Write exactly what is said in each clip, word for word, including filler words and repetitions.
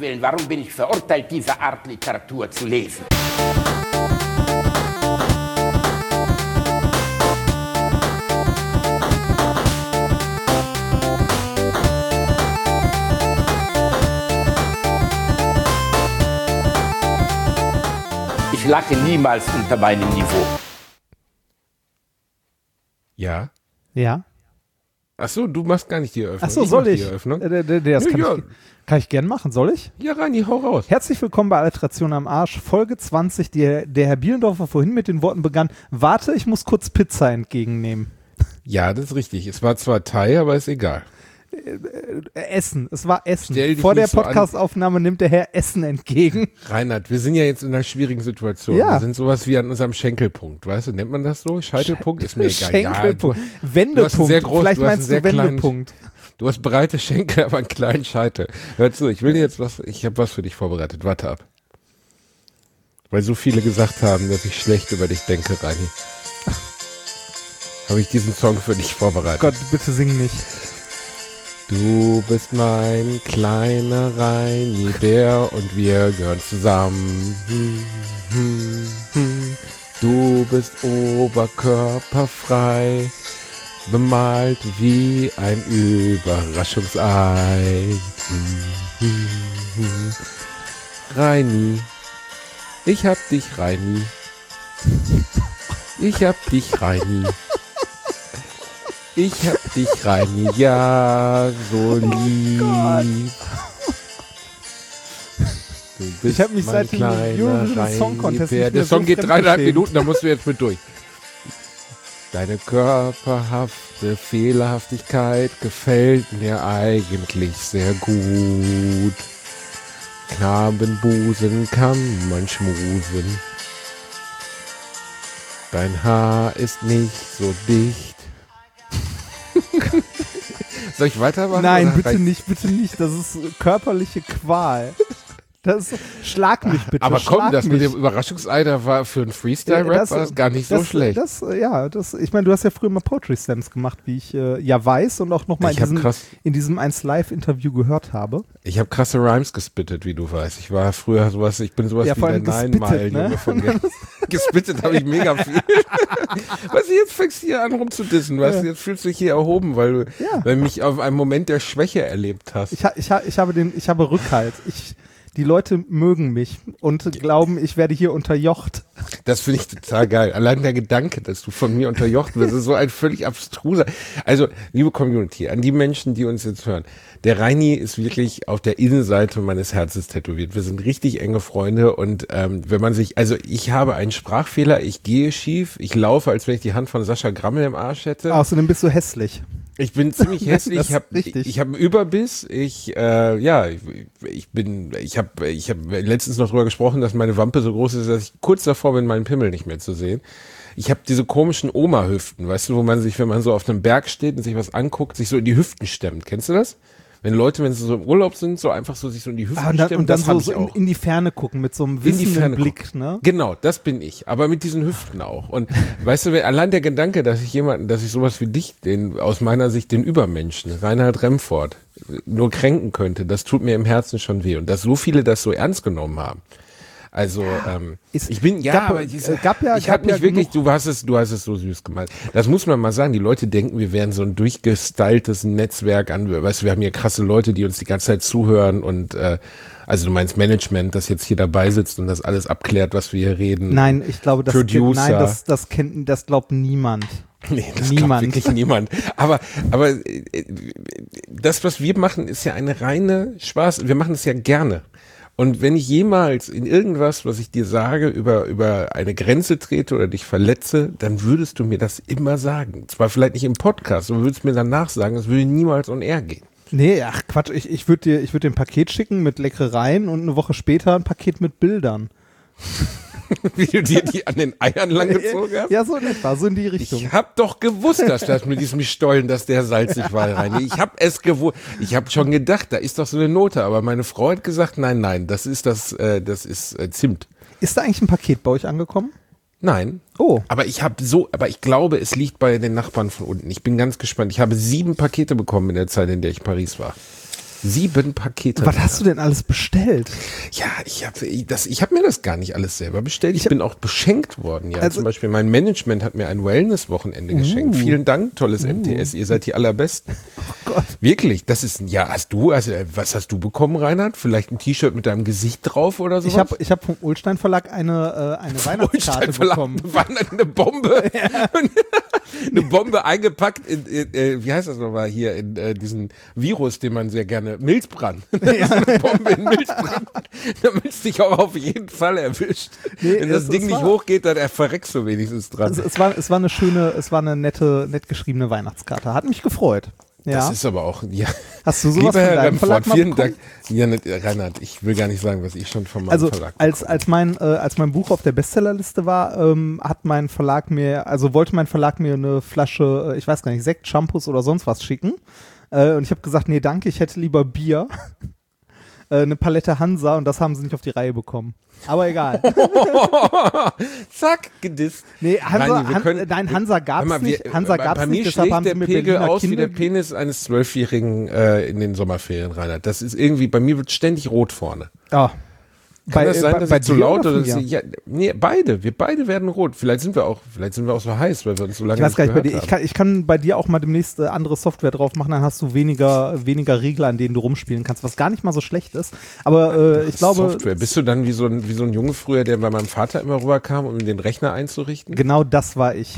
Willen, warum bin ich verurteilt, diese Art Literatur zu lesen? Ich lache niemals unter meinem Niveau. Ja? Ja. Ach so, du machst gar nicht die Eröffnung. Ach so, ich soll mach ich? Die Eröffnung. Äh, d- d- das Ja, kann, ja. ich, kann ich gern machen, soll ich? Ja, Rani, hau raus. Herzlich willkommen bei Alliteration am Arsch, Folge zwanzig, die der Herr Bielendorfer vorhin mit den Worten begann, warte, ich muss kurz Pizza entgegennehmen. Ja, das ist richtig. Es war zwar Thai, aber ist egal. Essen, es war Essen. Stell dich Vor der nicht so an. Podcastaufnahme nimmt der Herr Essen entgegen. Reinhard, wir sind ja jetzt in einer schwierigen Situation. Ja. Wir sind sowas wie an unserem Schenkelpunkt. Weißt du, nennt man das so? Scheitelpunkt? Ist mir egal. Schenkelpunkt. Ja, du, Wendepunkt. du hast einen sehr groß- Vielleicht du hast meinst einen du sehr kleinen- Wendepunkt. du hast breite Schenkel, aber einen kleinen Scheitel. Hör zu, ich will dir jetzt was, ich habe was für dich vorbereitet. Warte ab. Weil so viele gesagt haben, dass ich schlecht über dich denke, Rani. Habe ich diesen Song für dich vorbereitet. Gott, bitte sing nicht. Du bist mein kleiner Reini-Bär und wir gehören zusammen. Hm, hm, hm. Du bist oberkörperfrei, bemalt wie ein Überraschungsei. Hm, hm, hm. Reini, ich hab dich, Reini. Ich hab dich, Reini. Ich hab dich, Reini, ja, so lieb. Gott. Du bist Ich hab mich mein seit dem kleiner Eurovision Song Contest Reini-Bär. nicht mehr Der Song so geht dreieinhalb fremdgeschämt. Minuten, da musst du jetzt mit durch. Deine körperhafte Fehlerhaftigkeit gefällt mir eigentlich sehr gut. Knabenbusen kann man schmusen. Dein Haar ist nicht so dicht. Soll ich weitermachen? Nein, oder bitte reicht- nicht, bitte nicht. Das ist körperliche Qual. Das ist, schlag mich bitte. Aber komm, schlag das mich. mit dem Überraschungsei, da war für einen Freestyle-Rap Das- war das gar nicht so das, schlecht. Das, äh, ja, das, ich meine, du hast ja früher mal Poetry Slams gemacht, wie ich äh, ja weiß und auch nochmal in, Ich hab diesem- krass- in diesem eins Live-Interview gehört habe. Ich habe krasse Rhymes gespittet, wie du weißt. Ich war früher sowas, ich bin sowas Ja, wie vor der allem Nine gespittet, Mile ne? Junge von mir. Gespittet habe ich mega viel. Weißt du, jetzt fängst du hier an rumzudissen, weißt du, Ja. jetzt fühlst du dich hier erhoben, weil du, Ja. weil du mich auf einen Moment der Schwäche erlebt hast. Ich, ha, ich, ha, ich habe den, ich habe Rückhalt. Ich, die Leute mögen mich und glauben, ich werde hier unterjocht. Das finde ich total geil. Allein der Gedanke, dass du von mir unterjocht wirst, ist so ein völlig abstruser. Also, liebe Community, an die Menschen, die uns jetzt hören. Der Reini ist wirklich auf der Innenseite meines Herzens tätowiert. Wir sind richtig enge Freunde und ähm, wenn man sich, also ich habe einen Sprachfehler, ich gehe schief, ich laufe, als wenn ich die Hand von Sascha Grammel im Arsch hätte. Außerdem bist du hässlich. Ich bin ziemlich hässlich, Das ich habe ist richtig. ich hab einen Überbiss, ich äh, ja, ich, ich bin ich habe ich habe letztens noch drüber gesprochen, dass meine Wampe so groß ist, dass ich kurz davor bin, meinen Pimmel nicht mehr zu sehen. Ich habe diese komischen Oma-Hüften, weißt du, wo man sich, wenn man so auf einem Berg steht und sich was anguckt, sich so in die Hüften stemmt. Kennst du das? Wenn Leute, wenn sie so im Urlaub sind, so einfach so sich so in die Hüften Ah, und dann, stemmen, und dann das so, hab ich so in, auch. in die Ferne gucken mit so einem In die wissenden Ferne Blick, gucken. ne? Genau, das bin ich. Aber mit diesen Hüften auch. Und weißt du, wenn- allein der Gedanke, dass ich jemanden, dass ich sowas wie dich, den, aus meiner Sicht den Übermenschen, Reinhard Remford, nur kränken könnte, das tut mir im Herzen schon weh. Und dass so viele das so ernst genommen haben. Also, ähm, Ist- ich bin, ja, gab- aber diese, äh, gab ja- ich gab hab mich ja wirklich, genug- du hast es, du hast es so süß gemacht. Das muss man mal sagen. Die Leute denken, wir wären so ein durchgestyltes Netzwerk an, weißt du, wir haben hier krasse Leute, die uns die ganze Zeit zuhören und, äh, also du meinst Management, das jetzt hier dabei sitzt und das alles abklärt, was wir hier reden. Nein, ich glaube, das, Producer. nein, das, das kennt, das glaubt niemand. Nee, das Niemand. glaubt wirklich niemand. Aber, aber äh, das, was wir machen, ist ja eine reine Spaß. Wir machen es ja gerne. Und wenn ich jemals in irgendwas, was ich dir sage, über, über eine Grenze trete oder dich verletze, dann würdest du mir das immer sagen. Zwar vielleicht nicht im Podcast, aber würdest mir danach sagen, es würde niemals on air gehen. Nee, ach Quatsch, ich, ich würde dir, ich würd dir ein Paket schicken mit Leckereien und eine Woche später ein Paket mit Bildern. Wie du dir die an den Eiern langgezogen hast. Ja, so in etwa, so in die Richtung. Ich hab doch gewusst, dass das mit diesem Stollen, dass der salzig war, Reini. Ich hab es gewusst. Ich hab schon gedacht, da ist doch so eine Note. Aber meine Frau hat gesagt, nein, nein, das ist das, äh, das ist äh, Zimt. Ist da eigentlich ein Paket bei euch angekommen? Nein. Oh. Aber ich habe so, aber ich glaube, es liegt bei den Nachbarn von unten. Ich bin ganz gespannt. Ich habe sieben Pakete bekommen in der Zeit, in der ich in Paris war. Sieben Pakete. Was hast du denn alles bestellt? Ja, ich habe das, ich habe mir das gar nicht alles selber bestellt. Ich, ich bin auch beschenkt worden. Ja, also, zum Beispiel mein Management hat mir ein Wellness-Wochenende uh, geschenkt. Vielen Dank, tolles uh, M T S. Ihr seid die allerbesten. Oh Gott. Wirklich, das ist, ja, hast du, also, was hast du bekommen, Reinhard? Vielleicht ein T-Shirt mit deinem Gesicht drauf oder so? Ich habe ich hab vom Ullstein Verlag eine, äh, eine Weihnachtskarte bekommen. War eine Bombe. Ja. Eine Bombe eingepackt in, in, in, wie heißt das nochmal hier, in äh, diesen Virus, den man sehr gerne, Milzbrand. Ja. Eine Bombe in Milzbrand, damit es dich auch auf jeden Fall erwischt. Nee, wenn das es, Ding es nicht war, hochgeht, dann verreckst du wenigstens dran. Also es war, es war eine schöne, es war eine nette, nett geschriebene Weihnachtskarte. Hat mich gefreut. Ja. Das ist aber auch, ja. Hast du sowas Lieber von deinem Verlag mal vielen Dank. Ja, nicht, Reinhard, ich will gar nicht sagen, was ich schon von meinem also Verlag als als mein äh, als mein Buch auf der Bestsellerliste war, ähm, hat mein Verlag mir, also wollte mein Verlag mir eine Flasche, äh, ich weiß gar nicht, Sekt, Shampoos oder sonst was schicken. Äh, und ich habe gesagt, nee, danke, ich hätte lieber Bier. äh, eine Palette Hansa und das haben sie nicht auf die Reihe bekommen. Aber egal. Zack, gedisst. Nee, Hansa, Reini, Han können, nein, Hansa gab's mal, wir, nicht. Hansa gab's bei mir nicht, schlägt der Pegel aus wie der Penis eines Zwölfjährigen äh, in den Sommerferien, Reinhard. Das ist irgendwie, bei mir wird ständig rot vorne. Ja. Kann bei, das sein, bei, dass bei ich zu laut oder ja. ich, ja, nee, beide, wir beide werden rot. Vielleicht sind wir auch, vielleicht sind wir auch so heiß, weil wir uns so lange ich weiß gar nicht, nicht bei dir, ich kann, ich kann bei dir auch mal demnächst äh, andere Software drauf machen, dann hast du weniger, weniger Regler, an denen du rumspielen kannst, was gar nicht mal so schlecht ist. Aber äh, ich glaube. Software. Bist du dann wie so ein, wie so ein Junge früher, der bei meinem Vater immer rüberkam, um den Rechner einzurichten? Genau das war ich.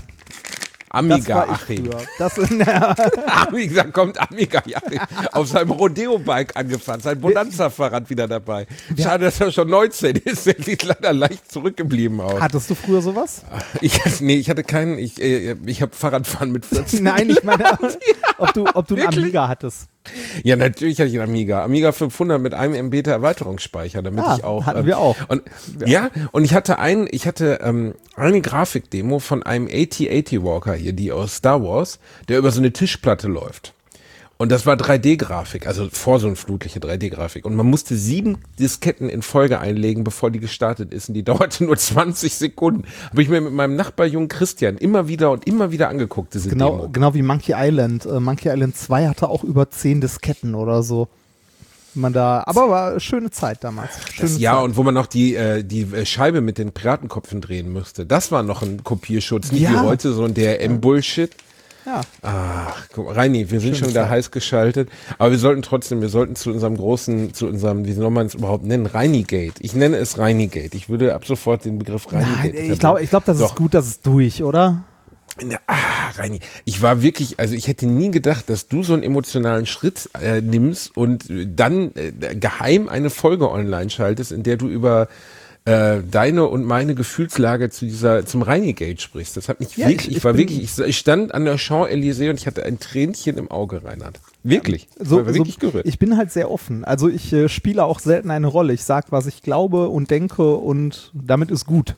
Amiga Achim. Das, na, Amiga, kommt Amiga Achim auf seinem Rodeo-Bike angefahren, sein Bonanza-Fahrrad wieder dabei. Schade, dass er schon neunzehn ist, der sieht leider leicht zurückgeblieben aus. Hattest du früher sowas? Ich, nee, ich hatte keinen, ich, ich habe Fahrradfahren mit vierzehn. Nein, ich meine, ob du, ob du einen Amiga hattest. Ja, natürlich hatte ich einen Amiga. Amiga fünfhundert mit einem Mbit Erweiterungsspeicher, damit ah, ich auch. Hatten ähm, wir auch. Und, ja. ja, und ich hatte ein, ich hatte ähm, eine Grafikdemo von einem A T achtzig Walker hier, die aus Star Wars, der über so eine Tischplatte läuft. Und das war drei D-Grafik, also vor so eine flutliche drei D-Grafik. Und man musste sieben Disketten in Folge einlegen, bevor die gestartet ist. Und die dauerte nur zwanzig Sekunden. Habe ich mir mit meinem Nachbarjungen Christian immer wieder und immer wieder angeguckt, diese genau, Demo. Genau wie Monkey Island. Uh, Monkey Island zwei hatte auch über zehn Disketten oder so. Man da, aber war eine schöne Zeit damals. Schöne das, ja, Zeit. und wo man noch die, äh, die Scheibe mit den Piratenkopfen drehen musste. Das war noch ein Kopierschutz, nicht ja. wie heute so ein D R M-Bullshit. Ja. Ach, guck mal, Reini, wir sind Schöne schon wieder Zeit. heiß geschaltet, aber wir sollten trotzdem, wir sollten zu unserem großen, zu unserem, wie soll man es überhaupt nennen, Reinigate. Ich nenne es Reinigate. Ich würde ab sofort den Begriff Reinigate. Nein, ich glaube, ich glaube, das Doch. ist gut, das ist durch, oder? Na, ah, Reini, ich war wirklich, also ich hätte nie gedacht, dass du so einen emotionalen Schritt äh, nimmst und dann äh, geheim eine Folge online schaltest, in der du über äh, deine und meine Gefühlslage zu dieser, zum Reinigate sprichst. Das hat mich Ja, wirklich, ich- ich, ich war bin- wirklich, ich, ich stand an der Champs-Élysées und ich hatte ein Tränchen im Auge, Reinhard. Wirklich. So, ich war wirklich so, gerührt. ich bin halt sehr offen. Also ich äh, spiele auch selten eine Rolle. Ich sag, was ich glaube und denke und damit ist gut.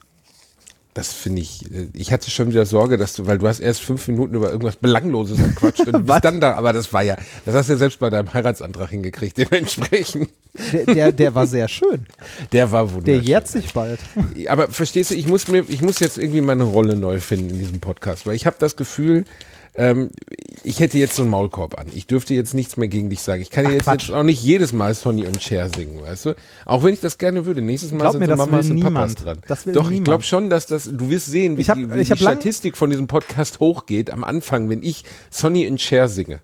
Das finde ich, äh, ich hatte schon wieder Sorge, dass du, weil du hast erst fünf Minuten über irgendwas Belangloses gequatscht und du Was? bist dann da, aber das war ja, das hast du ja selbst bei deinem Heiratsantrag hingekriegt, dementsprechend. Der, der, der war sehr schön. Der war Der wunderschön. jährt sich bald. Aber verstehst du, ich muss mir, ich muss jetzt irgendwie meine Rolle neu finden in diesem Podcast, weil ich habe das Gefühl, ähm, ich hätte jetzt so einen Maulkorb an. Ich dürfte jetzt nichts mehr gegen dich sagen. Ich kann Ach, jetzt, Quatsch. jetzt auch nicht jedes Mal Sonny und Cher singen, weißt du? Auch wenn ich das gerne würde. Nächstes Mal Glaub sind mir, so das Mamas will und Papas niemand. dran. Das will Doch, ich niemand. glaube schon, dass das, du wirst sehen, wie Ich hab- die, wie ich die hab lang- Statistik von diesem Podcast hochgeht am Anfang, wenn ich Sonny und Cher singe.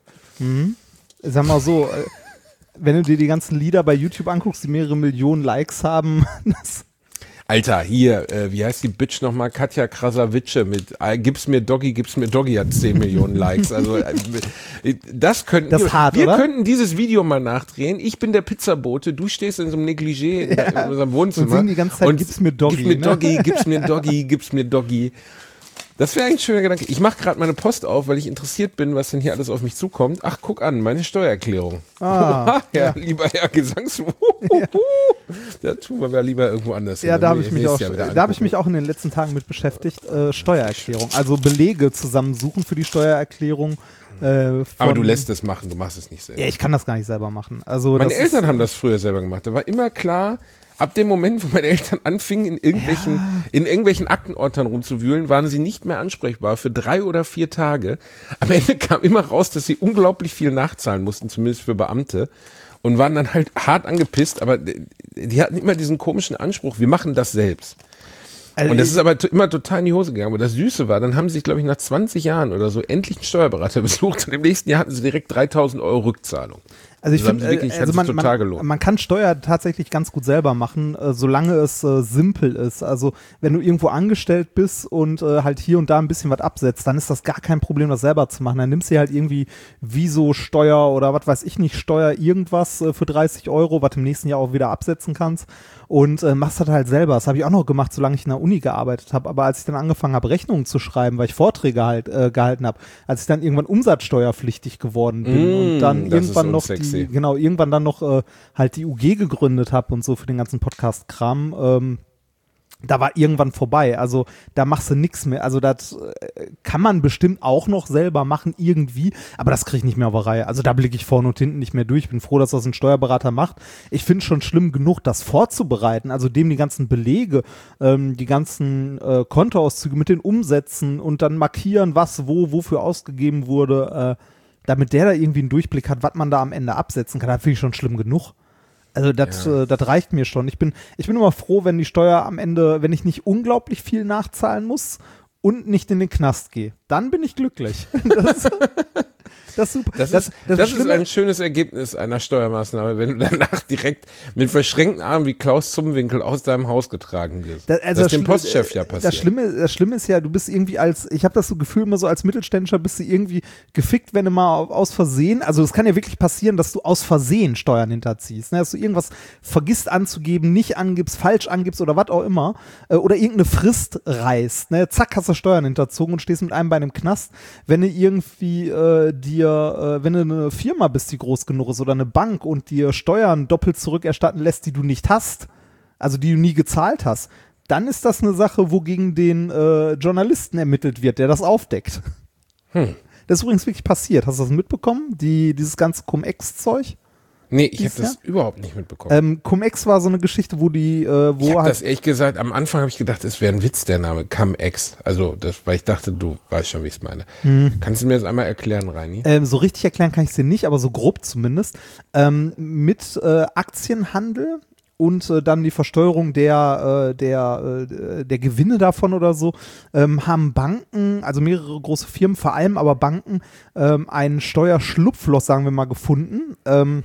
Sag mal so, äh, wenn du dir die ganzen Lieder bei YouTube anguckst, die mehrere Millionen Likes haben, das, Alter, hier, äh, wie heißt die Bitch nochmal? Katja Krasavice mit äh, Gib's mir Doggy, gib's mir Doggy hat zehn Millionen Likes. Also äh, das könnten Das ist hart, wir oder? könnten dieses Video mal nachdrehen. Ich bin der Pizzabote, du stehst in so einem Negligé in, in unserem Wohnzimmer und singen die ganze Zeit, "Gib's mir Doggy", Gib's mir ne? Doggy, gib's mir Doggy, gib's mir Doggy. Das wäre eigentlich ein schöner Gedanke. Ich mache gerade meine Post auf, weil ich interessiert bin, was denn hier alles auf mich zukommt. Ach, guck an, meine Steuererklärung. Ah, ja, ja. lieber Herr Gesangs. Da tun wir ja lieber irgendwo anders. ja, hin. da habe Dann ich will mich auch, es ja wieder da habe ich angucken. mich auch in den letzten Tagen mit beschäftigt. Äh, Steuererklärung, also Belege zusammensuchen für die Steuererklärung. Äh, von, Aber du lässt es machen, du machst es nicht selber. Ja, ich kann das gar nicht selber machen. Also Meine das Eltern ist, haben das früher selber gemacht. Da war immer klar, ab dem Moment, wo meine Eltern anfingen, in irgendwelchen, in irgendwelchen Aktenordnern rumzuwühlen, waren sie nicht mehr ansprechbar für drei oder vier Tage. Am Ende kam immer raus, dass sie unglaublich viel nachzahlen mussten, zumindest für Beamte. und waren dann halt hart angepisst, aber die hatten immer diesen komischen Anspruch, wir machen das selbst. Und das ist aber t- immer total in die Hose gegangen. Aber das Süße war, dann haben sie sich, glaube ich, nach zwanzig Jahren oder so endlich einen Steuerberater besucht und im nächsten Jahr hatten sie direkt dreitausend Euro Rückzahlung. Also ich Das haben finde, sie wirklich- äh, hat also sich man, total man, gelohnt. man kann Steuer tatsächlich ganz gut selber machen, äh, solange es äh, simpel ist. Also wenn du irgendwo angestellt bist und äh, halt hier und da ein bisschen was absetzt, dann ist das gar kein Problem, das selber zu machen. Dann nimmst du halt irgendwie Viso-Steuer oder was weiß ich nicht, Steuer irgendwas äh, für dreißig Euro, was du im nächsten Jahr auch wieder absetzen kannst und äh, machst das halt selber. Das habe ich auch noch gemacht, solange ich in der Uni gearbeitet habe. Aber als ich dann angefangen habe, Rechnungen zu schreiben, weil ich Vorträge halt äh, gehalten habe, als ich dann irgendwann umsatzsteuerpflichtig geworden bin Mm, und dann das ist irgendwann noch unsexy. die, genau, irgendwann dann noch äh, halt die U G gegründet habe und so für den ganzen Podcast-Kram, ähm, da war irgendwann vorbei. Also da machst du nichts mehr. Also das äh, kann man bestimmt auch noch selber machen irgendwie, aber das kriege ich nicht mehr auf der Reihe. Also da blicke ich vorne und hinten nicht mehr durch. Ich bin froh, dass das ein Steuerberater macht. Ich finde es schon schlimm genug, das vorzubereiten, also dem die ganzen Belege, ähm, die ganzen äh, Kontoauszüge mit den Umsätzen und dann markieren, was wo, wofür ausgegeben wurde, äh, damit der da irgendwie einen Durchblick hat, was man da am Ende absetzen kann. Das finde ich schon schlimm genug. Also das Ja. äh, das reicht mir schon. Ich bin, ich bin immer froh, wenn die Steuer am Ende, wenn ich nicht unglaublich viel nachzahlen muss und nicht in den Knast gehe. Dann bin ich glücklich. Das, das ist super. Das, ist, das, ist Schlimme- ein schönes Ergebnis einer Steuermaßnahme, wenn du danach direkt mit verschränkten Armen wie Klaus Zumwinkel aus deinem Haus getragen wirst. Da- also das ist dem Schli- Postchef ja passiert. Das Schlimme, das Schlimme ist ja, du bist irgendwie als, ich habe das so Gefühl immer so als Mittelständischer bist du irgendwie gefickt, wenn du mal aus Versehen, also es kann ja wirklich passieren, dass du aus Versehen Steuern hinterziehst, ne? Dass du irgendwas vergisst anzugeben, nicht angibst, falsch angibst oder was auch immer, äh, oder irgendeine Frist reißt, ne? Zack, hast du Steuern hinterzogen und stehst mit einem Bein im Knast, wenn du irgendwie äh, dir, äh, wenn du eine Firma bist, die groß genug ist oder eine Bank und dir Steuern doppelt zurückerstatten lässt, die du nicht hast, also die du nie gezahlt hast, dann ist das eine Sache, wo gegen den äh, Journalisten ermittelt wird, der das aufdeckt. Hm. Das ist übrigens wirklich passiert. Hast du das mitbekommen? Die, dieses ganze Cum-Ex-Zeug? Nee, ich habe Dies das überhaupt nicht mitbekommen. Ähm, Cum-Ex war so eine Geschichte, wo die, äh, wo ich habe halt, das ehrlich gesagt, am Anfang habe ich gedacht, es wäre ein Witz, der Name Cum-Ex. Also, das, weil ich dachte, du weißt schon, wie ich es meine. Hm. Kannst du mir das einmal erklären, Reini? ähm, so richtig erklären kann ich es dir nicht, aber so grob zumindest, ähm, mit äh, Aktienhandel und äh, dann die Versteuerung der, äh, der, äh, der Gewinne davon oder so, ähm, haben Banken, also mehrere große Firmen, vor allem aber Banken, ähm, ein Steuerschlupfloch, sagen wir mal, gefunden, ähm,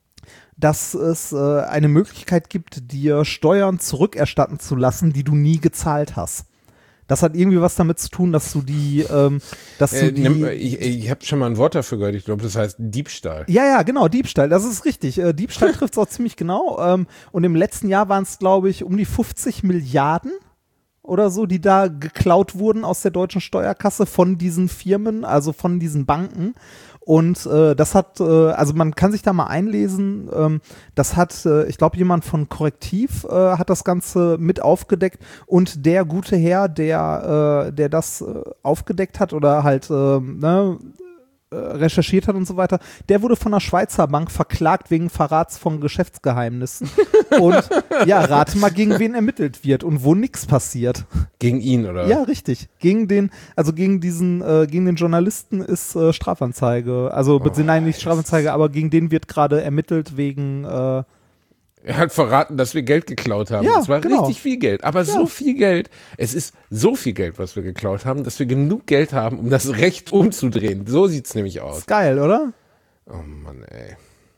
dass es äh, eine Möglichkeit gibt, dir Steuern zurückerstatten zu lassen, die du nie gezahlt hast. Das hat irgendwie was damit zu tun, dass du die, ähm, dass Äh, du die, nimm, ich ich habe schon mal ein Wort dafür gehört, ich glaube, das heißt Diebstahl. ja, ja, genau, Diebstahl, das ist richtig. Äh, Diebstahl trifft es auch ziemlich genau. Ähm, und im letzten Jahr waren es, glaube ich, um die fünfzig Milliarden oder so, die da geklaut wurden aus der deutschen Steuerkasse von diesen Firmen, also von diesen Banken. Und äh, das hat, äh, also man kann sich da mal einlesen, ähm, das hat, äh, ich glaube, jemand von Korrektiv äh, hat das Ganze mit aufgedeckt und der gute Herr, der, äh, der das äh, aufgedeckt hat oder halt, äh, ne, äh, recherchiert hat und so weiter, der wurde von einer Schweizer Bank verklagt wegen Verrats von Geschäftsgeheimnissen. Und ja, rate mal, gegen wen ermittelt wird und wo nichts passiert. Gegen ihn, oder? Ja, richtig. Gegen den, also gegen diesen, äh, gegen den Journalisten ist äh, Strafanzeige. Also, Oh, nein, nicht Strafanzeige, aber gegen den wird gerade ermittelt wegen, äh, Er hat verraten, dass wir Geld geklaut haben. Ja, Es war genau. richtig viel Geld. Aber so viel Geld, es ist so viel Geld, was wir geklaut haben, dass wir genug Geld haben, um das Recht umzudrehen. So sieht's nämlich aus. ist geil, oder? Oh Mann, ey.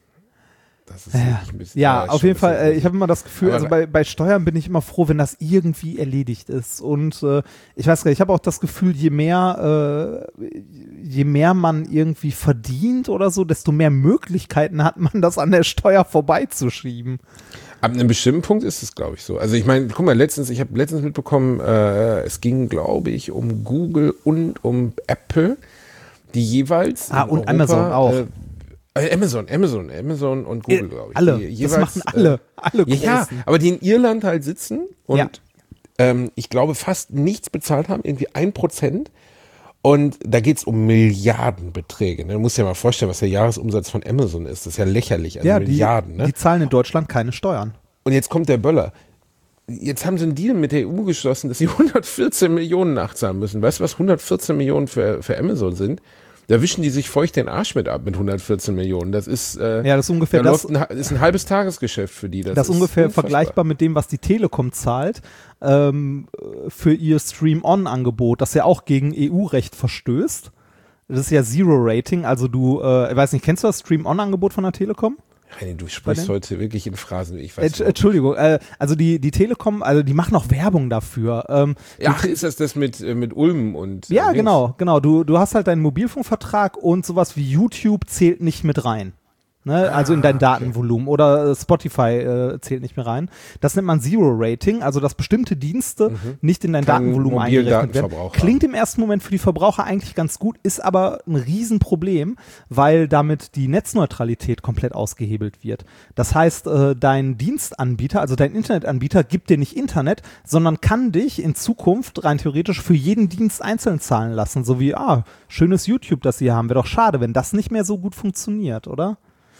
Das ist Ja, wirklich ein bisschen, ja ist auf schon jeden ein Fall, bisschen äh, ich habe immer das Gefühl, Aber also bei, bei Steuern bin ich immer froh, wenn das irgendwie erledigt ist. Und äh, ich weiß gar nicht, ich habe auch das Gefühl, je mehr, äh, je mehr man irgendwie verdient oder so, desto mehr Möglichkeiten hat man, das an der Steuer vorbeizuschieben. Ab einem bestimmten Punkt ist es, glaube ich, so. Also ich meine, guck mal, letztens, ich habe letztens mitbekommen, äh, es ging, glaube ich, um Google und um Apple, die jeweils Ah, in und Europa, Amazon auch. Äh, äh, Amazon, Amazon, Amazon und Google, glaube ich. Alle, Die das jeweils, machen alle, äh, alle Ja, ja, Großen. aber die in Irland halt sitzen und Ja. ähm, ich glaube fast nichts bezahlt haben, irgendwie ein Prozent. Und da geht's um Milliardenbeträge. Ne? Du musst dir mal vorstellen, was der Jahresumsatz von Amazon ist. Das ist ja lächerlich, also Ja, die, Milliarden. Ne? die zahlen in Deutschland keine Steuern. Und jetzt kommt der Böller. Jetzt haben sie einen Deal mit der E U geschlossen, dass sie hundertvierzehn Millionen nachzahlen müssen. Weißt du, was hundertvierzehn Millionen für, für Amazon sind? da wischen die sich feucht den Arsch mit ab mit hundertvierzehn Millionen. Das ist, äh, ja, das ist ungefähr da das, läuft ein, ist ein halbes Tagesgeschäft für die. Das, das ist ungefähr unfassbar. Vergleichbar mit dem, was die Telekom zahlt ähm, für ihr Stream-On-Angebot, das ja auch gegen E U-Recht verstößt. Das ist ja Zero-Rating, also du, äh, ich weiß nicht, kennst du das Stream-On-Angebot von der Telekom? Reini, du sprichst heute wirklich in Phrasen, ich weiß äh, Entschuldigung, äh, also die, die Telekom, also die machen auch Werbung dafür. Ähm, Ach, ist das das mit, äh, mit Ulm und äh, Ja, Links? genau, genau. Du, du hast halt deinen Mobilfunkvertrag und sowas wie YouTube zählt nicht mit rein. Ne, also in dein Datenvolumen oder äh, Spotify äh, zählt nicht mehr rein. Das nennt man Zero-Rating, also dass bestimmte Dienste mhm. nicht in dein Kein Datenvolumen eingerechnet werden. Datenverbrauch Klingt im ersten Moment für die Verbraucher eigentlich ganz gut, ist aber ein Riesenproblem, weil damit die Netzneutralität komplett ausgehebelt wird. Das heißt, äh, dein Dienstanbieter, also dein Internetanbieter gibt dir nicht Internet, sondern kann dich in Zukunft rein theoretisch für jeden Dienst einzeln zahlen lassen. So wie, ah, schönes YouTube, das sie haben. Wäre doch schade, wenn das nicht mehr so gut funktioniert, oder?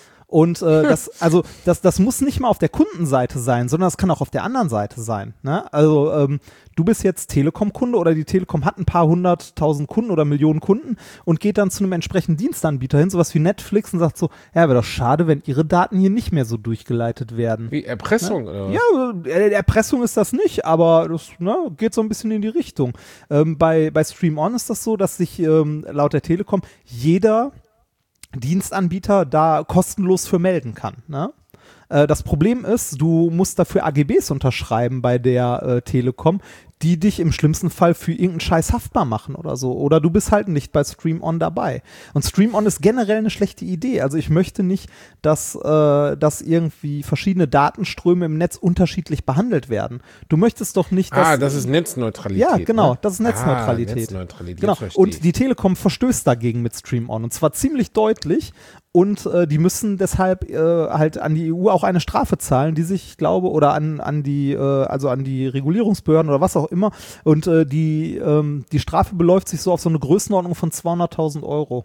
Und äh, das, also das, das muss nicht mal auf der Kundenseite sein, sondern das kann auch auf der anderen Seite sein. Ne? Also ähm, du bist jetzt Telekom-Kunde oder die Telekom hat ein paar hunderttausend Kunden oder Millionen Kunden und geht dann zu einem entsprechenden Dienstanbieter hin, sowas wie Netflix, und sagt so, ja, wäre doch schade, wenn ihre Daten hier nicht mehr so durchgeleitet werden. Wie Erpressung, ne? oder? Ja, äh, Erpressung ist das nicht, aber das ne, geht so ein bisschen in die Richtung. Ähm, bei, bei Stream On ist das so, dass sich ähm, laut der Telekom jeder Dienstanbieter da kostenlos für melden kann. Ne? Äh, das Problem ist, du musst dafür A G Bs unterschreiben bei der äh, Telekom, die dich im schlimmsten Fall für irgendeinen Scheiß haftbar machen oder so. Oder du bist halt nicht bei Stream On dabei. Und Stream On ist generell eine schlechte Idee. Also ich möchte nicht, dass, äh, dass irgendwie verschiedene Datenströme im Netz unterschiedlich behandelt werden. Du möchtest doch nicht, dass... Ah, das ist Netzneutralität. Ja, genau, ne? das ist Netzneutralität. Ah, Netzneutralität, genau. verstehe. Und die Telekom verstößt dagegen mit Stream On. Und zwar ziemlich deutlich. Und äh, die müssen deshalb äh, halt an die E U auch eine Strafe zahlen, die sich, ich glaube, oder an, an die, äh, also an die Regulierungsbehörden oder was auch immer. Und äh, die, ähm, die Strafe beläuft sich so auf so eine Größenordnung von zweihunderttausend Euro.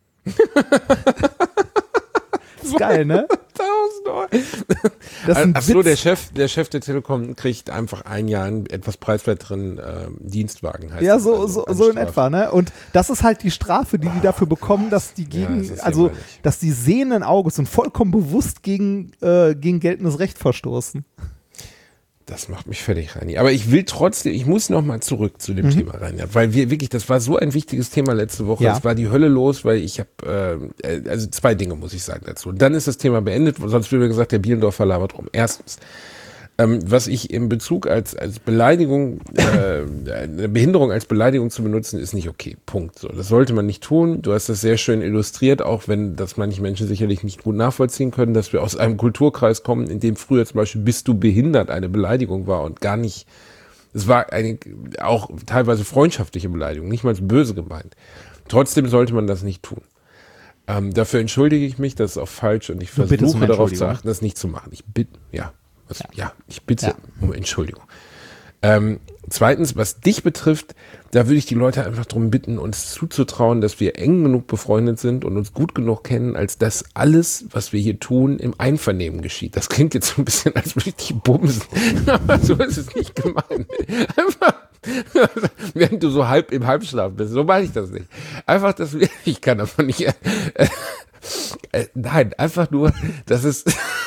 Das ist geil, ne? tausend Euro. Das ist ein Ach so, Witz. der Chef, der Chef der Telekom kriegt einfach ein Jahr einen etwas preiswerteren äh, Dienstwagen. Heißt Ja, das, so, also so, als so in Strafe. etwa, ne? Und das ist halt die Strafe, die die dafür bekommen, dass die gegen, das ist also, jämmerlich. dass die sehenden Auges und vollkommen bewusst gegen, äh, gegen geltendes Recht verstoßen. Das macht mich fertig, Reini. Aber ich will trotzdem, ich muss noch mal zurück zu dem Mhm. Thema, Reini. Weil wir wirklich, das war so ein wichtiges Thema letzte Woche. Ja. Es war die Hölle los, weil ich habe, äh, also zwei Dinge muss ich sagen dazu. Und dann ist das Thema beendet, sonst würde gesagt, der Bielendorfer labert rum. Erstens, ähm, was ich in Bezug als, als Beleidigung, äh, eine Behinderung als Beleidigung zu benutzen, ist nicht okay. Punkt. So, das sollte man nicht tun. Du hast das sehr schön illustriert, auch wenn das manche Menschen sicherlich nicht gut nachvollziehen können, dass wir aus einem Kulturkreis kommen, in dem früher zum Beispiel bist du behindert eine Beleidigung war und gar nicht, es war eine auch teilweise freundschaftliche Beleidigung, nicht mal böse gemeint. Trotzdem sollte man das nicht tun. Ähm, dafür entschuldige ich mich, das ist auch falsch und ich Du bittest um versuche darauf zu Entschuldigung. achten, das nicht zu machen. Ich bitte, ja. Was, ja. Ja. ich bitte Ja. um Entschuldigung. Ähm, zweitens, was dich betrifft, da würde ich die Leute einfach darum bitten, uns zuzutrauen, dass wir eng genug befreundet sind und uns gut genug kennen, als dass alles, was wir hier tun, im Einvernehmen geschieht. Das klingt jetzt so ein bisschen, als würde ich dich bumsen, aber so ist es nicht gemeint. Einfach, während du so halb im Halbschlaf bist, so meine ich das nicht. Einfach, dass wir, ich kann aber nicht, äh, äh, nein, einfach nur, dass es,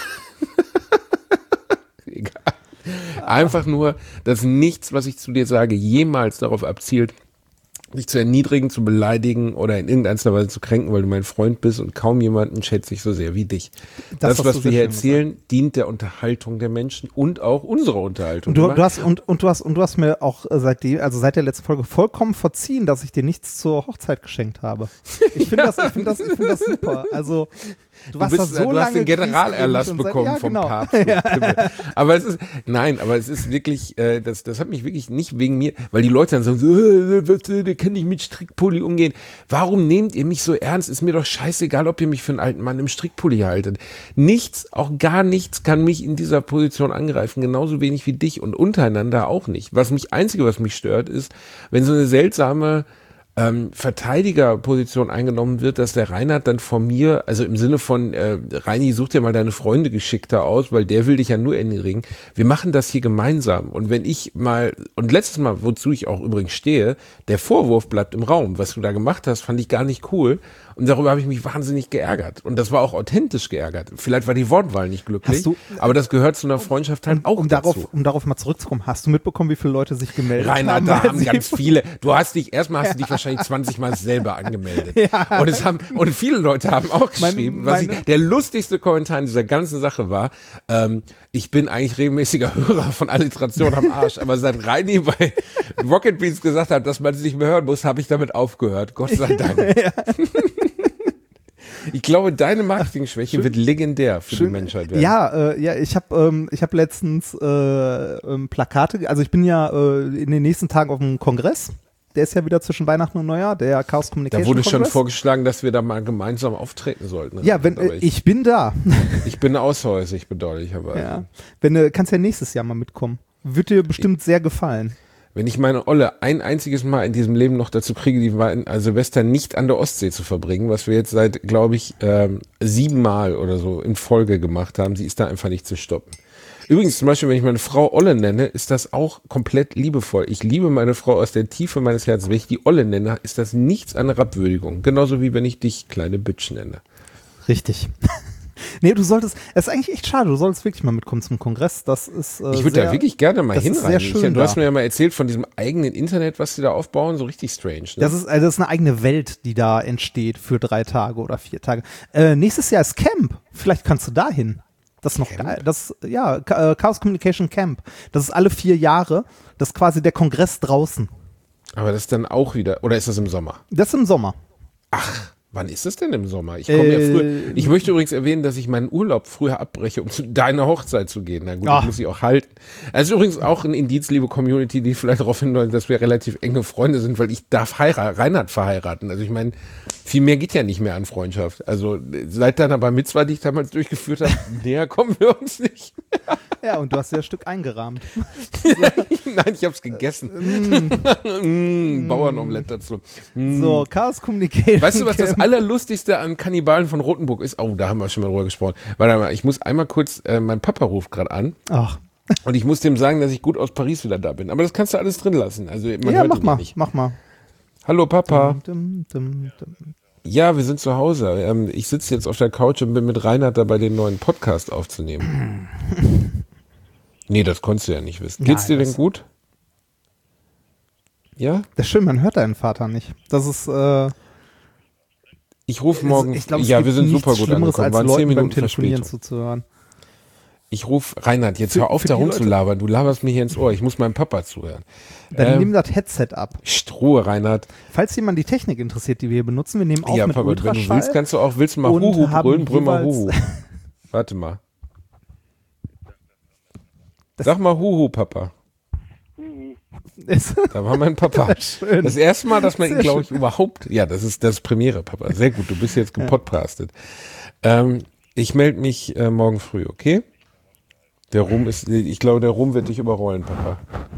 egal. Einfach nur, dass nichts, was ich zu dir sage, jemals darauf abzielt, dich zu erniedrigen, zu beleidigen oder in irgendeiner Weise zu kränken, weil du mein Freund bist und kaum jemanden schätze ich so sehr wie dich. Das, Das, was hast du wir hier sehr schön erzählen, dient der Unterhaltung der Menschen und auch unserer Unterhaltung. Und du, du hast und, und du hast und du hast mir auch äh, seitdem, also seit der letzten Folge vollkommen verziehen, dass ich dir nichts zur Hochzeit geschenkt habe. Ich finde das, ich finde das, ich finde das super. Also du, Du, warst bist, da so du lange hast den Generalerlass Kriegsgegend und seit- bekommen ja, vom genau. Papst. Ja. Aber es ist, nein, aber es ist wirklich, äh, das, das hat mich wirklich nicht wegen mir, weil die Leute dann sagen, so, äh, was, äh, der kann nicht mit Strickpulli umgehen. Warum nehmt ihr mich so ernst? Ist mir doch scheißegal, ob ihr mich für einen alten Mann im Strickpulli haltet. Nichts, auch gar nichts kann mich in dieser Position angreifen, genauso wenig wie dich und untereinander auch nicht. Was mich, einzige, was mich stört, ist, wenn so eine seltsame ähm, Verteidigerposition eingenommen wird, dass der Reinhard dann von mir, also im Sinne von, äh, Reini, such dir mal deine Freunde geschickter aus, weil der will dich ja nur in den Ring. Wir machen das hier gemeinsam. Und wenn ich mal, und letztes Mal, wozu ich auch übrigens stehe, der Vorwurf bleibt im Raum. Was du da gemacht hast, fand ich gar nicht cool. Und darüber habe ich mich wahnsinnig geärgert. Und das war auch authentisch geärgert. Vielleicht war die Wortwahl nicht glücklich, Hast du, aber das gehört zu einer Freundschaft halt um, auch um dazu. darauf, um darauf mal zurückzukommen, hast du mitbekommen, wie viele Leute sich gemeldet Reinhard, haben? da weil haben sie- ganz viele. Du hast dich, erstmal hast du dich wahrscheinlich zwanzig Mal selber angemeldet. Ja. Und es haben, und viele Leute haben auch Mein- geschrieben, was ich, meine- der lustigste Kommentar in dieser ganzen Sache war, ähm, ich bin eigentlich regelmäßiger Hörer von Alliteration am Arsch, aber seit Reini bei Rocket Beans gesagt hat, dass man es nicht mehr hören muss, habe ich damit aufgehört. Gott sei Dank. Ich glaube, deine Marketing-Schwäche wird legendär für die Menschheit werden. Ja, äh, ja, ich habe ähm, ich hab letztens äh, ähm, Plakate, also ich bin ja äh, in den nächsten Tagen auf dem Kongress. Der ist ja wieder zwischen Weihnachten und Neujahr, der Chaos Communication Da wurde schon Kongress. vorgeschlagen, dass wir da mal gemeinsam auftreten sollten. Ja, wenn, Aber äh, ich bin da. Ich bin aushäusig, bedauerlicherweise. Ja. Wenn du kannst ja nächstes Jahr mal mitkommen. Wird dir bestimmt sehr gefallen. Wenn ich meine Olle ein einziges Mal in diesem Leben noch dazu kriege, die Wein- also Silvester nicht an der Ostsee zu verbringen, was wir jetzt seit, glaube ich, ähm, sieben Mal oder so in Folge gemacht haben, sie ist da einfach nicht zu stoppen. Übrigens zum Beispiel, wenn ich meine Frau Olle nenne, ist das auch komplett liebevoll. Ich liebe meine Frau aus der Tiefe meines Herzens. Wenn ich die Olle nenne, ist das nichts an Herabwürdigung. Genauso wie wenn ich dich kleine Bitch nenne. Richtig. Nee, du solltest, es ist eigentlich echt schade, du solltest wirklich mal mitkommen zum Kongress. Das ist äh, Ich würde sehr- da wirklich gerne mal das ist hinreisen. sehr schön Ich, du hast da. mir ja mal erzählt von diesem eigenen Internet, was sie da aufbauen, so richtig strange. Ne? Das ist, also das ist eine eigene Welt, die da entsteht für drei Tage oder vier Tage. Äh, nächstes Jahr ist Camp. Vielleicht kannst du da hin. Das ist noch Camp? geil. Das, ja, Cha- äh, Chaos Communication Camp. Das ist alle vier Jahre. Das ist quasi der Kongress draußen. Aber das ist dann auch wieder, oder ist das im Sommer? Das ist im Sommer. Ach, wann ist es denn im Sommer? Ich komme Äh, ja früher. Ich möchte übrigens erwähnen, dass ich meinen Urlaub früher abbreche, um zu deiner Hochzeit zu gehen. Na gut, Ach. das muss ich auch halten. Also übrigens auch ein Indiz, liebe Community, die vielleicht darauf hinweisen, dass wir relativ enge Freunde sind, weil ich darf heiraten, Reinhard verheiraten. Also ich meine, viel mehr geht ja nicht mehr an Freundschaft. Also seit deiner Bar Mitzwa, die ich damals durchgeführt habe, näher kommen wir uns nicht. Ja, und du hast ja das Stück eingerahmt. Nein, ich habe es gegessen. mm, Bauernomelett dazu. Mm. So, Chaos Communication Weißt du, was das Camp. Allerlustigste an Kannibalen von Rotenburg ist? Oh, da haben wir schon mal drüber gesprochen. Warte mal, ich muss einmal kurz, äh, mein Papa ruft gerade an Ach, und ich muss dem sagen, dass ich gut aus Paris wieder da bin. Aber das kannst du alles drin lassen. Also man ja, hört mach ihn mal, nicht. mach mal. Hallo Papa. Dum, dum, dum. Ja, wir sind zu Hause. Ähm, ich sitze jetzt auf der Couch und bin mit Reinhard dabei, den neuen Podcast aufzunehmen. Nee, das konntest du ja nicht wissen. Geht's Nein, dir denn das- gut? Ja? Das ist schön, man hört deinen Vater nicht. Das ist, äh, Ich rufe morgen. ich glaube, es ja, gibt wir sind nichts super gut Schlimmeres, angekommen. als Waren Leuten zehn beim Minuten Telefonieren Verspätung. zuzuhören. Ich rufe Reinhard, jetzt Für- hör auf, für da die Leute- rumzulabern. Du laberst mir hier ins Ohr. Ich muss meinem Papa zuhören. Dann Ähm, nimm das Headset ab. Strohe, Reinhard. Falls jemand die Technik interessiert, die wir hier benutzen, wir nehmen auf Ja, mit Papa, wenn du Ultraschall. willst, kannst du auch, willst du mal und Huhu haben brüllen, brüll mal jeweils- Huhu. Warte mal. Sag mal Huhu, Papa. Ist- Da war mein Papa. Schön. Das erste Mal, dass man ihn, Sehr glaube ich, überhaupt, ja, das ist das ist Premiere, Papa. Sehr gut, du bist jetzt gepodcastet. Ähm, ich melde mich äh, morgen früh, okay? Der Ruhm ist, ich glaube, der Ruhm wird dich überrollen, Papa.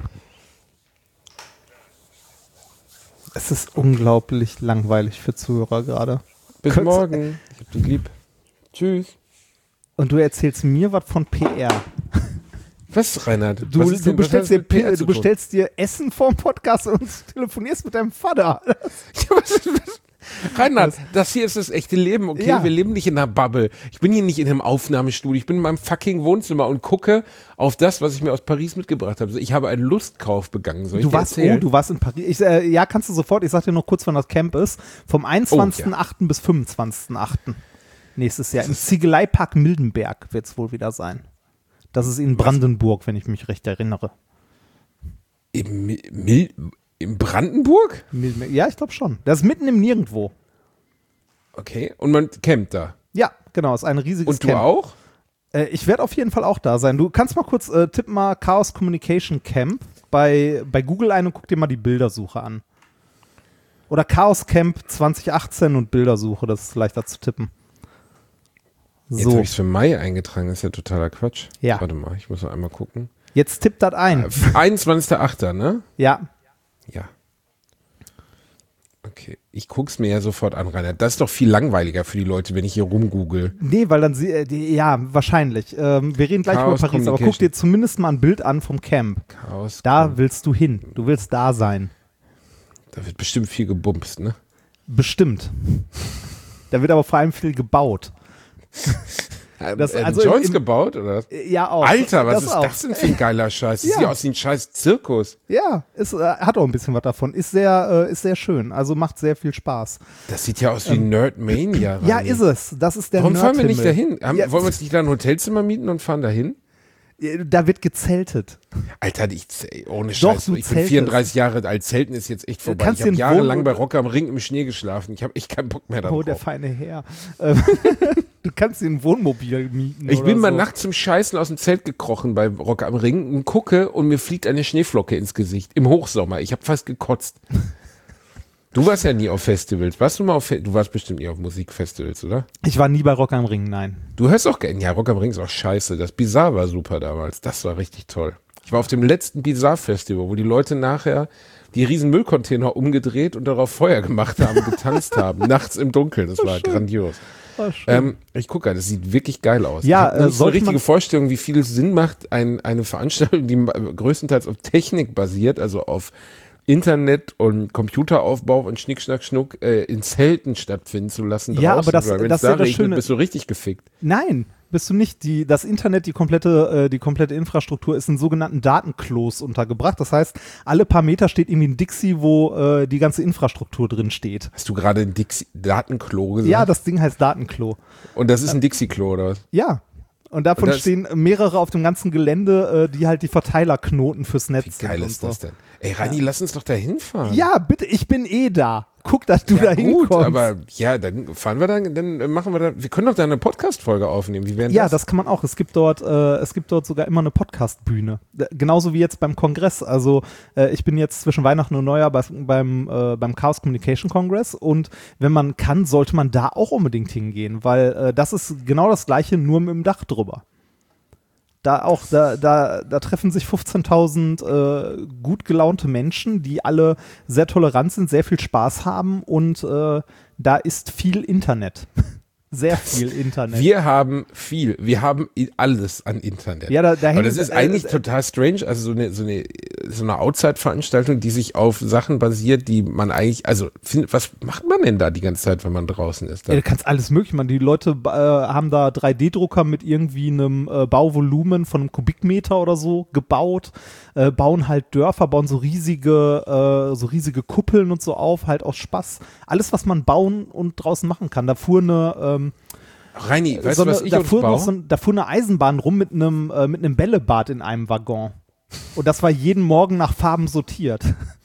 Es ist unglaublich langweilig für Zuhörer gerade. Bis Könnt's- morgen. Ich hab dich lieb. Tschüss. Und du erzählst mir was von P R. Was, Reinhard? Du, was ist du, denn- was hat das bestellst dir, mit P R P- zu du tun? bestellst dir Essen vorm Podcast und telefonierst mit deinem Vater. Ja, was ist das? Reinhard, das hier ist das echte Leben, okay? Ja. Wir leben nicht in einer Bubble. Ich bin hier nicht in einem Aufnahmestudio. Ich bin in meinem fucking Wohnzimmer und gucke auf das, was ich mir aus Paris mitgebracht habe. Also ich habe einen Lustkauf begangen. Soll ich Du dir warst, erzählen? oh, du warst in Paris. Ich, äh, ja, kannst du sofort. Ich sag dir noch kurz, wann das Camp ist. Vom einundzwanzigsten achten bis fünfundzwanzigsten achten nächstes Jahr. Im Ziegeleipark Mildenberg wird es wohl wieder sein. Das ist in Brandenburg, wenn ich mich recht erinnere. Im, Mil in Brandenburg? Mildenberg. Ja, ich glaube schon. Das ist mitten im Nirgendwo. Okay. Und man campt da. Ja, genau. Ist ein riesiges Und du Camp. auch? Äh, ich werde auf jeden Fall auch da sein. Du kannst mal kurz äh, tipp mal Chaos Communication Camp bei, bei Google ein und guck dir mal die Bildersuche an. Oder Chaos Camp zwanzig achtzehn und Bildersuche, das ist leichter zu tippen. Jetzt So, habe ich es für Mai eingetragen. Das ist ja totaler Quatsch. Ja. Warte mal, ich muss noch einmal gucken. jetzt tipp das ein. einundzwanzigster achter, ne? Ja, Ja. Okay. Okay, ich guck's mir ja sofort an, Rainer. Das ist doch viel langweiliger für die Leute, wenn ich hier rumgoogle. Nee, weil dann sie, äh, die, ja, wahrscheinlich. Ähm, wir reden gleich Chaos über Paris, aber guck dir zumindest mal ein Bild an vom Camp. Chaos. Da willst du hin. Du willst da sein. Da wird bestimmt viel gebumst, ne? Bestimmt. Da wird aber vor allem viel gebaut. Das, äh, also Joints im, im, gebaut, oder? Ja, auch. Alter, was das ist auch. das denn für ein geiler Scheiß? Das Ja. sieht aus wie ein scheiß Zirkus. Ja, es äh, hat auch ein bisschen was davon. Ist sehr, äh, ist sehr schön. Also macht sehr viel Spaß. Das sieht ja aus wie ähm, Nerdmania. Ja, ist es. Das ist der Warum fahren wir Nerdhimmel. nicht dahin? Haben, Ja, wollen wir uns nicht da ein Hotelzimmer mieten und fahren dahin? Da wird gezeltet. Alter, ich, ey, ohne Doch, Scheiß. du Ich bin zeltest. vierunddreißig Jahre alt. Zelten ist jetzt echt vorbei. Kannst Ich habe dir jahrelang Wohn- bei Rock am Ring im Schnee geschlafen. Ich habe echt keinen Bock mehr darauf. Oh, der feine Herr. Ähm, du kannst dir ein Wohnmobil mieten. Ich bin oder mal so. nachts zum Scheißen aus dem Zelt gekrochen bei Rock am Ring und gucke und mir fliegt eine Schneeflocke ins Gesicht. Im Hochsommer. Ich habe fast gekotzt. Du warst ja nie auf Festivals. Warst du mal auf Fe- Du warst bestimmt nie auf Musikfestivals, oder? Ich war nie bei Rock am Ring, nein. Du hörst auch gerne. Ja, Rock am Ring ist auch scheiße. Das Bizarre war super damals. Das war richtig toll. Ich war auf dem letzten Bizarre-Festival, wo die Leute nachher die riesen Müllcontainer umgedreht und darauf Feuer gemacht haben, getanzt haben. Nachts im Dunkeln. Das war grandios. Oh, Ähm, ich gucke gerade, das sieht wirklich geil aus. Ja, ich habe äh, nicht so eine sollte richtige man- Vorstellung, wie viel es Sinn macht, ein, eine Veranstaltung, die äh, größtenteils auf Technik basiert, also auf Internet und Computeraufbau und Schnick, Schnack, Schnuck äh, in Zelten stattfinden zu lassen. Ja, aber das- weil wenn's das ist da ja das regnet, Schöne. bist du richtig gefickt. Nein, bist du nicht. Die, das Internet, die komplette, äh, die komplette Infrastruktur ist in sogenannten Datenklos untergebracht. Das heißt, alle paar Meter steht irgendwie ein Dixie, wo äh, die ganze Infrastruktur drin steht. Hast du gerade ein Dixie Datenklo gesagt? Ja, das Ding heißt Datenklo. Und das ist ein Dixie-Klo, oder was? Ja. Und davon Und das- stehen mehrere auf dem ganzen Gelände, äh, die halt die Verteilerknoten fürs Netz Wie sind. geil und ist so. das denn? Ey, Rani, lass uns doch da hinfahren. Ja, bitte, ich bin eh da. Guck, dass du da Ja, hinkommst. gut, aber ja, dann fahren wir dann, dann machen wir da, wir können doch da eine Podcast-Folge aufnehmen. Wie wären Ja, das? das kann man auch. Es gibt dort, äh, es gibt dort sogar immer eine Podcast-Bühne. D- Genauso wie jetzt beim Kongress. Also äh, ich bin jetzt zwischen Weihnachten und Neujahr bei, beim, äh, beim Chaos Communication Congress und wenn man kann, sollte man da auch unbedingt hingehen, weil äh, das ist genau das Gleiche, nur mit dem Dach drüber. Da auch, da, da, da treffen sich fünfzehntausend äh, gut gelaunte Menschen, die alle sehr tolerant sind, sehr viel Spaß haben und äh, da ist viel Internet. Sehr viel Internet. Wir haben viel, wir haben i- alles an Internet. Ja, da- da Aber hängt- das ist äh, eigentlich äh, total strange, also so eine, so eine, so eine Outside-Veranstaltung, die sich auf Sachen basiert, die man eigentlich, also find, was macht man denn da die ganze Zeit, wenn man draußen ist? Ja, du kannst alles möglich machen. Die Leute äh, haben da drei D Drucker mit irgendwie einem äh, Bauvolumen von einem Kubikmeter oder so gebaut, äh, bauen halt Dörfer, bauen so riesige, äh, so riesige Kuppeln und so auf, halt aus Spaß. Alles, was man bauen und draußen machen kann. Da fuhr eine, ähm, Reini, weißt so du, was eine ich da, uns fuhr noch baue? so, ein- da fuhr eine Eisenbahn rum mit einem, äh, mit einem Bällebad in einem Waggon. Und das war jeden Morgen nach Farben sortiert.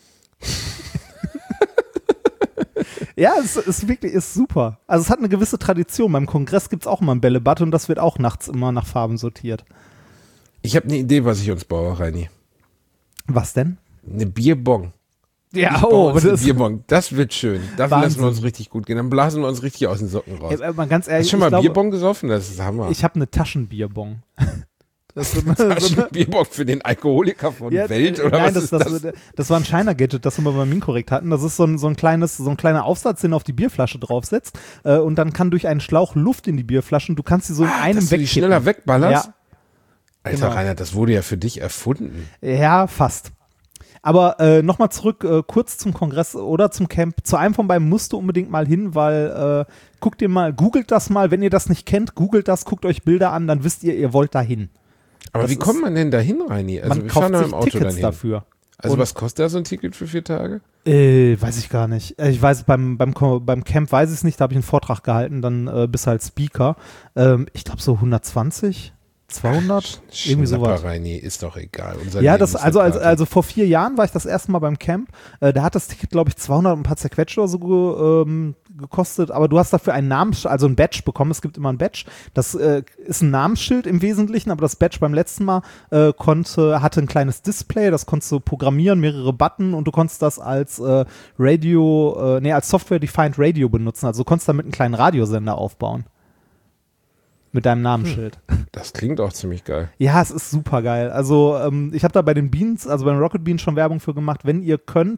Ja, es ist wirklich, ist super. Also es hat eine gewisse Tradition. Beim Kongress gibt es auch immer ein Bällebad und das wird auch nachts immer nach Farben sortiert. Ich habe eine Idee, was ich uns baue, Reini. Was denn? Eine Bierbong. Ja, Ich baue oh, uns eine das, Bierbong. Das wird schön. Dafür Wahnsinn. lassen wir uns richtig gut gehen. Dann blasen wir uns richtig aus den Socken raus. äh, mal ganz Hast ehrlich, du schon mal ich glaube, Bierbong gesoffen? Das ist Hammer. ich habe eine Taschenbierbong. Das ist so Hast du eine, so eine eine, Bierbong für den Alkoholiker von ja, Welt äh, oder nein, was das, ist das? das, das war ein China-Gadget, das wir beim Minkorrekt hatten. Das ist so ein, so ein kleines, so ein kleiner Aufsatz, den du auf die Bierflasche draufsetzt äh, und dann kann durch einen Schlauch Luft in die Bierflaschen. Du kannst sie so in Ah, einem dass du die wegkippen. schneller wegballerst? Ja. Alter, genau. Rainer, das wurde ja für dich erfunden. Ja, fast. Aber äh, nochmal zurück, äh, kurz zum Kongress oder zum Camp. Zu einem von beiden musst du unbedingt mal hin, weil äh, guckt ihr mal, googelt das mal, wenn ihr das nicht kennt, googelt das, guckt euch Bilder an, dann wisst ihr, ihr wollt da hin. Aber Das wie ist- kommt man denn da hin, Reini? Also Man wir kauft fahren da sich im Auto dann Tickets hin. dafür. Also Und- was kostet da so ein Ticket für vier Tage? Äh, weiß ich gar nicht. Äh, Ich weiß, beim, beim, Ko- beim Camp weiß ich es nicht, da habe ich einen Vortrag gehalten, dann äh, bist halt Speaker. Ähm, ich glaube so hundertzwanzig, zweihundert, irgendwie sowas. Schnapper, Reini, ist doch egal. Unser Ja, Leben das, ist eine also, also, Party. also vor vier Jahren war ich das erste Mal beim Camp. Äh, da hat das Ticket, glaube ich, zweihundert und ein paar zerquetscht oder so ge, ähm, gekostet. Aber du hast dafür ein Namens, also ein Badge bekommen. Es gibt immer ein Badge. Das äh, ist ein Namensschild im Wesentlichen, aber das Badge beim letzten Mal äh, konnte, hatte ein kleines Display. Das konntest du programmieren, mehrere Button und du konntest das als äh, Radio, äh, nee, als Software-Defined Radio benutzen. Also du konntest damit einen kleinen Radiosender aufbauen. Mit deinem Namensschild. Das klingt auch ziemlich geil. Ja, es ist super geil. Also ähm, ich habe da bei den Beans, also beim Rocket Beans schon Werbung für gemacht. Wenn ihr könnt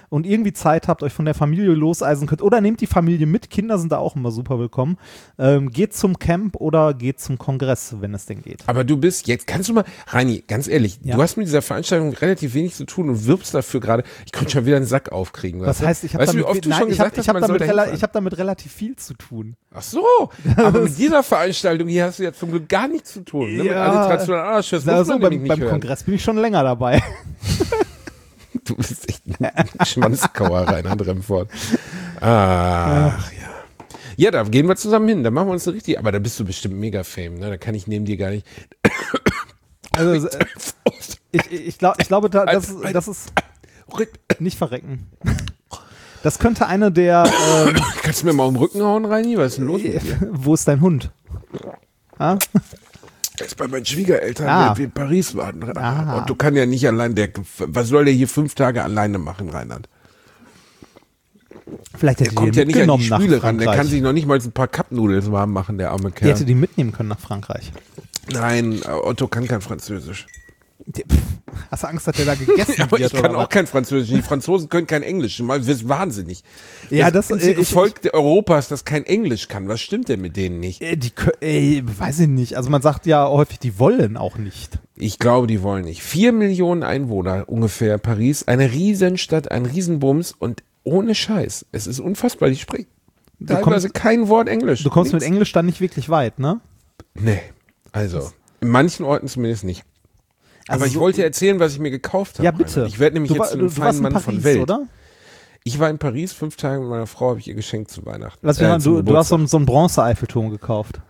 und irgendwie Zeit habt, euch von der Familie loseisen könnt, oder nehmt die Familie mit, Kinder sind da auch immer super willkommen, ähm, geht zum Camp oder geht zum Kongress, wenn es denn geht. Aber du bist, jetzt kannst du mal, Reini, ganz ehrlich, Ja. du hast mit dieser Veranstaltung relativ wenig zu tun und wirbst dafür gerade, ich könnte schon wieder einen Sack aufkriegen. Was weißt du? heißt, ich habe weißt du, damit, wie oft du nein, schon ich hab, gesagt ich hast, hab man damit, soll rela- dahin ich fahren? hab damit relativ viel zu tun. Ach so, aber mit dieser Veranstaltung hier hast du ja zum Glück gar nichts zu tun. Ne? Mit Ja. Alliteration und Anarchist muss Also man beim, nämlich beim nicht hören. Kongress bin ich schon länger dabei. Du bist echt ein Schwanzkauer, Reinhard Remford. Ach ja. Ja, da gehen wir zusammen hin, da machen wir uns eine richtig, aber da bist du bestimmt mega Fame, ne? Da kann ich neben dir gar nicht. Also, äh, ich, ich, glaub, ich glaube, da, das, das ist nicht verrecken. Das könnte eine der. Ähm, Kannst du mir mal um den Rücken hauen, Reini? Was ist denn los mit dir? Wo ist dein Hund? Ah? Er ist bei meinen Schwiegereltern, Ah. die in Paris waren. Ah. Und du kannst ja nicht allein, der, was soll der hier fünf Tage alleine machen, Reinhard? Vielleicht Der hätte kommt die ja nicht an die mitgenommen nach Spüle ran, der kann Frankreich. sich noch nicht mal ein paar Cup-Nudels warm machen, der arme Die Kerl. hätte die mitnehmen können nach Frankreich. Nein, Otto kann kein Französisch. Die, pff, hast du Angst, dass der da gegessen Aber wird? ich kann oder auch was? kein Französisch. Die Franzosen können kein Englisch. Mal wirst wahnsinnig. Ja, das das- einzige äh, ich- Volk der Europas, das kein Englisch kann. Was stimmt denn mit denen nicht? Äh, Die, kö- ey, weiß ich nicht. Also man sagt ja häufig, die wollen auch nicht. Ich glaube, die wollen nicht. Vier Millionen Einwohner ungefähr Paris. Eine Riesenstadt, ein Riesenbums und ohne Scheiß. Es ist unfassbar. Die sprechen Du teilweise kommst, kein Wort Englisch. du kommst mit Nichts. Englisch dann nicht wirklich weit, ne? Nee. Also, in manchen Orten zumindest nicht. Also Aber ich so- wollte erzählen, was ich mir gekauft habe. Ja, bitte. Ich werde nämlich du, jetzt war- zu du, einem du warst feinen in Mann Paris, von Welt. oder? Ich war in Paris fünf Tage mit meiner Frau, habe ich ihr geschenkt zu Weihnachten. Lass mich Äh, mal, zum du, du hast so, Geburtstag. einen- so einen Bronze-Eiffelturm gekauft.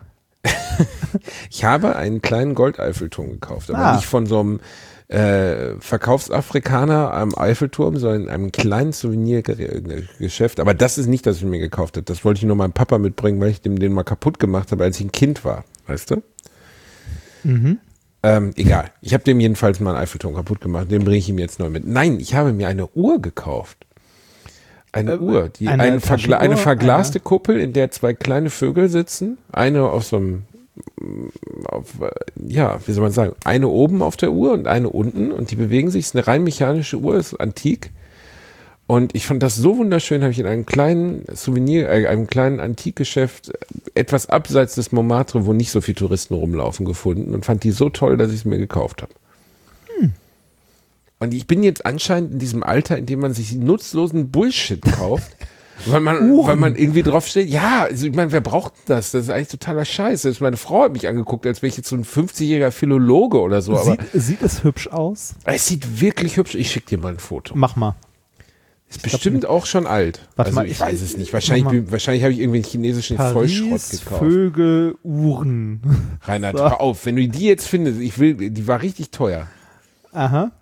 Ich habe einen kleinen Goldeiffelturm gekauft, aber Ah. nicht von so einem äh, Verkaufsafrikaner am Eiffelturm, sondern in einem kleinen Souvenirgeschäft. Aber das ist nicht, das ich mir gekauft habe. Das wollte ich nur meinem Papa mitbringen, weil ich dem den mal kaputt gemacht habe, als ich ein Kind war. Weißt du? Mhm. Ähm, egal. Ich habe dem jedenfalls mal einen Eiffelturm kaputt gemacht. Den bringe ich ihm jetzt neu mit. Nein, ich habe mir eine Uhr gekauft. Eine Äh, Uhr. Die, eine eine, vergla Taschenuhr? eine verglaste Kuppel, in der zwei kleine Vögel sitzen. Eine auf so einem, auf, äh, ja, wie soll man sagen, eine oben auf der Uhr und eine unten. Und die bewegen sich. Es ist eine rein mechanische Uhr, ist antik. Und ich fand das so wunderschön, habe ich in einem kleinen Souvenir, äh, einem kleinen Antikgeschäft, äh, etwas abseits des Montmartre, wo nicht so viele Touristen rumlaufen, gefunden und fand die so toll, dass ich es mir gekauft habe. Hm. Und ich bin jetzt anscheinend in diesem Alter, in dem man sich nutzlosen Bullshit kauft, weil man, Uhren. weil man irgendwie drauf steht, ja, also ich meine, wer braucht das? Das ist eigentlich totaler Scheiß. Selbst meine Frau hat mich angeguckt, als wäre ich jetzt so ein fünfzigjähriger Philologe oder so, aber Sieht, sieht es hübsch aus? es sieht wirklich hübsch. Ich schicke dir mal ein Foto. Mach mal. Ist bestimmt auch schon alt. Warte also mal, ich, ich- weiß es nicht. Wahrscheinlich, mach mal. bin- wahrscheinlich habe ich irgendwie einen chinesischen Vollschrott Paris, gekauft. Vögel, Uhren. Reinhard, So. hör auf. Wenn du die jetzt findest, ich will, die war richtig teuer. Aha.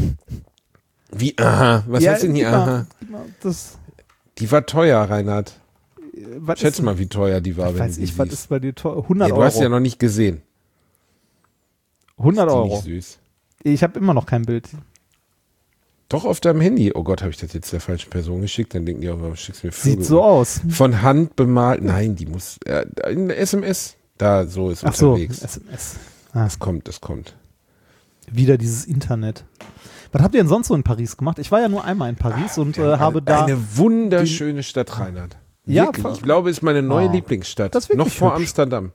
Wie, aha. Was heißt denn hier, gib mal- aha? gib mal Das, Die war teuer, Reinhard. äh, was Schätz ist, mal, wie teuer die war, wenn weiß du die ich, was siehst. ist bei dir teuer? Ja, hundert du hast sie ja Euro. noch nicht gesehen. hundert Die Euro. nicht süß. Ich habe immer noch kein Bild. Doch auf deinem Handy. Oh Gott, habe ich das jetzt der falschen Person geschickt? Dann denken die auch, warum schickst du mir Vögel? Sieht so aus. Von Hand bemalt. Nein, die muss, äh, in S M S. Da, so ist Ach so, unterwegs. S M S. Ah, Das kommt, das kommt. wieder dieses Internet. Was habt ihr denn sonst so in Paris gemacht? Ich war ja nur einmal in Paris und äh, habe eine, da. Eine wunderschöne Stadt, Reinhard. Ja, Wirklich. ver- Ich glaube, es ist meine neue Oh, Lieblingsstadt. das ist wirklich Noch vor hübsch. Amsterdam.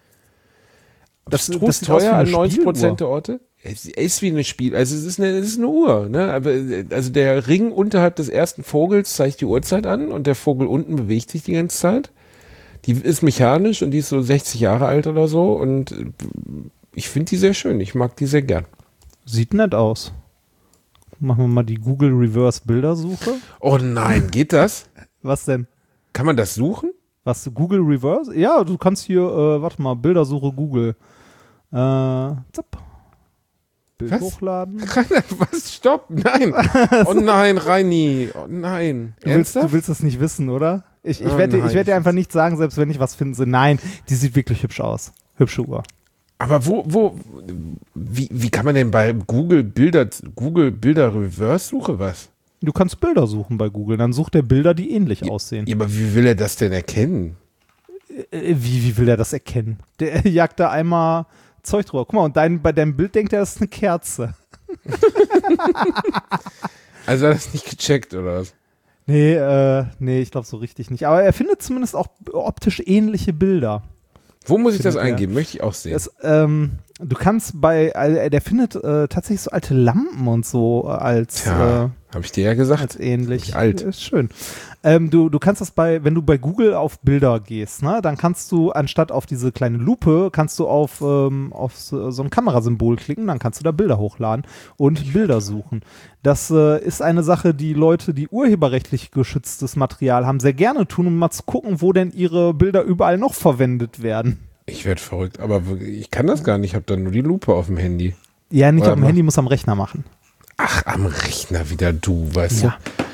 Das- Abstrus das sieht aus wie teuer eine an neunzig Spieluhr. Prozent der Orte. Es ist wie eine Spiel, also es ist eine, es ist eine Uhr, ne? Aber äh, also der Ring unterhalb des ersten Vogels zeigt die Uhrzeit an und der Vogel unten bewegt sich die ganze Zeit. Die ist mechanisch und die ist so sechzig Jahre alt oder so und äh, ich finde die sehr schön. Ich mag die sehr gern. Sieht nett aus. Machen wir mal die Google Reverse Bildersuche. Oh nein, geht das? Was denn? Kann man das suchen? Was? Google Reverse? Ja, du kannst hier, äh, warte mal, Bildersuche Google. Äh, zapp. Bild Was? hochladen. Was? Stopp! Nein! Oh nein, Reini! Oh nein! Du willst, du Ernsthaft? willst das nicht wissen, oder? Ich, ich Oh werde nein, ich werd dir ich einfach nicht sagen, selbst wenn ich was finde. Nein, die sieht wirklich hübsch aus. Hübsche Uhr. Aber wo, wo, wie, wie kann man denn bei Google Bilder, Google Bilder Reverse Suche was? Du kannst Bilder suchen bei Google, dann sucht er Bilder, die ähnlich aussehen. Ja, aber wie will er das denn erkennen? Äh, Wie, wie will er das erkennen? Der jagt da einmal Zeug drüber. Guck mal, und dein, bei deinem Bild denkt er, das ist eine Kerze. Also hat er das nicht gecheckt, oder was? Nee, äh, nee, ich glaube so richtig nicht. Aber er findet zumindest auch optisch ähnliche Bilder. Wo muss ich das Findet er. eingeben? Möchte ich auch sehen. Das, ähm, du kannst bei, also der findet äh, tatsächlich so alte Lampen und so äh, als, Tja, äh, habe ich dir ja gesagt. als ähnlich. Ich alt. Ist schön. Ähm, du, du kannst das bei, wenn du bei Google auf Bilder gehst, ne, dann kannst du anstatt auf diese kleine Lupe, kannst du auf, ähm, auf so, so ein Kamerasymbol klicken, dann kannst du da Bilder hochladen und Bilder suchen. Das äh, ist eine Sache, die Leute, die urheberrechtlich geschütztes Material haben, sehr gerne tun, um mal zu gucken, wo denn ihre Bilder überall noch verwendet werden. Ich werde verrückt, aber wirklich, ich kann das gar nicht. Ich habe dann nur die Lupe auf dem Handy. Ja, nicht Oder auf dem mach- Handy, muss am Rechner machen. Ach, am Rechner wieder du, weißt Ja. du?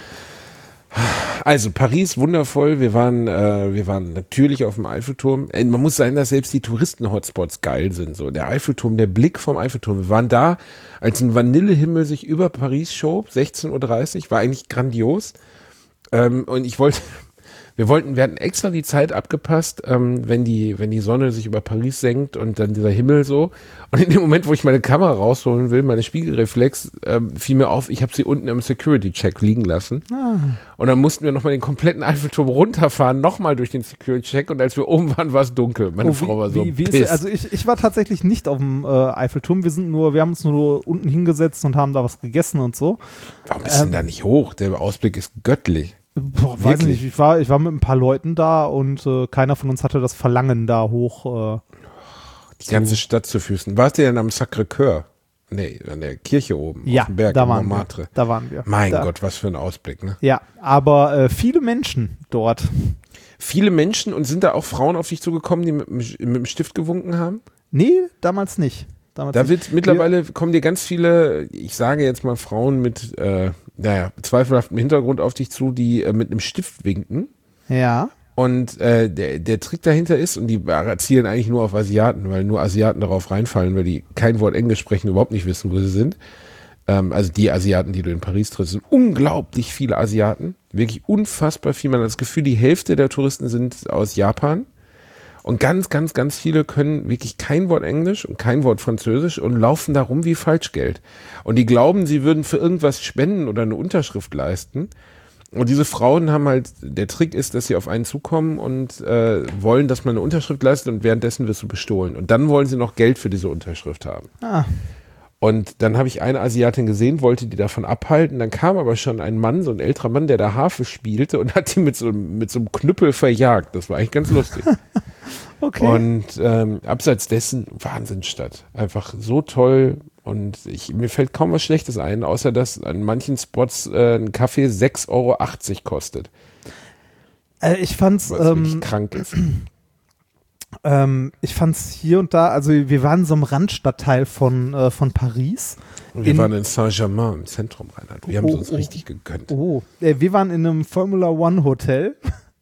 Also Paris, wundervoll. Wir waren, äh, wir waren natürlich auf dem Eiffelturm. Äh, man muss sagen, dass selbst die Touristen-Hotspots geil sind. So der Eiffelturm, der Blick vom Eiffelturm. Wir waren da, als ein Vanillehimmel sich über Paris schob, sechzehn Uhr dreißig, war eigentlich grandios. Ähm, und ich wollte, wir wollten, wir hatten extra die Zeit abgepasst, ähm, wenn die, wenn die Sonne sich über Paris senkt und dann dieser Himmel so. Und in dem Moment, wo ich meine Kamera rausholen will, meine Spiegelreflex, ähm, fiel mir auf, ich habe sie unten im Security-Check liegen lassen. Ah. Und dann mussten wir nochmal den kompletten Eiffelturm runterfahren, nochmal durch den Security-Check. Und als wir oben waren, war es dunkel. Meine Oh, Frau war wie, so wie, wie ist, pissed. also ich, ich war tatsächlich nicht auf dem äh, Eiffelturm. Wir sind nur, wir haben uns nur unten hingesetzt und haben da was gegessen und so. Warum bist du denn da nicht hoch? Der Ausblick ist göttlich. Boah, weiß Wirklich? nicht. Ich war, ich war mit ein paar Leuten da und äh, keiner von uns hatte das Verlangen da hoch. Äh, Die ganze Stadt zu Füßen. Warst du denn am Sacré-Cœur? Nee, an der Kirche oben, ja, auf dem Berg, da in waren Montmartre. wir. Da waren wir. Mein da. Gott, was für ein Ausblick, ne? Ja, aber äh, viele Menschen dort. Viele Menschen, und sind da auch Frauen auf dich zugekommen, die mit, dem- mit dem Stift gewunken haben? Nee, damals nicht. Damals Da nicht. wird mittlerweile, kommen dir ganz viele, ich sage jetzt mal Frauen mit, äh, naja, zweifelhaftem Hintergrund auf dich zu, die äh, mit einem Stift winken. Ja. Und äh, der, der Trick dahinter ist, und die zielen eigentlich nur auf Asiaten, weil nur Asiaten darauf reinfallen, weil die kein Wort Englisch sprechen, überhaupt nicht wissen, wo sie sind. Ähm, also die Asiaten, die du in Paris triffst, sind unglaublich viele Asiaten. Wirklich unfassbar viel. Man hat das Gefühl, die Hälfte der Touristen sind aus Japan. Und ganz, ganz, ganz viele können wirklich kein Wort Englisch und kein Wort Französisch und laufen da rum wie Falschgeld. Und die glauben, sie würden für irgendwas spenden oder eine Unterschrift leisten. Und diese Frauen haben halt, der Trick ist, dass sie auf einen zukommen und äh, wollen, dass man eine Unterschrift leistet, und währenddessen wirst du bestohlen. Und dann wollen sie noch Geld für diese Unterschrift haben. Ah. Und dann habe ich eine Asiatin gesehen, wollte die davon abhalten. Dann kam aber schon ein Mann, so ein älterer Mann, der da Harfe spielte und hat die mit so, mit so einem Knüppel verjagt. Das war eigentlich ganz lustig. Okay. Und ähm, abseits dessen, Wahnsinnsstadt. Einfach so toll. Und ich, mir fällt kaum was Schlechtes ein, außer dass an manchen Spots äh, ein Kaffee sechs Euro achtzig kostet. äh, ich fand's, Was wirklich ähm, krank ist. ähm, ich fand's hier und da, also wir waren in so einem Randstadtteil von, äh, von Paris. Und wir in- waren in Saint-Germain im Zentrum, Reinhard. Wir haben es Oh, uns oh. richtig gegönnt. Oh, äh, wir waren in einem Formula One Hotel.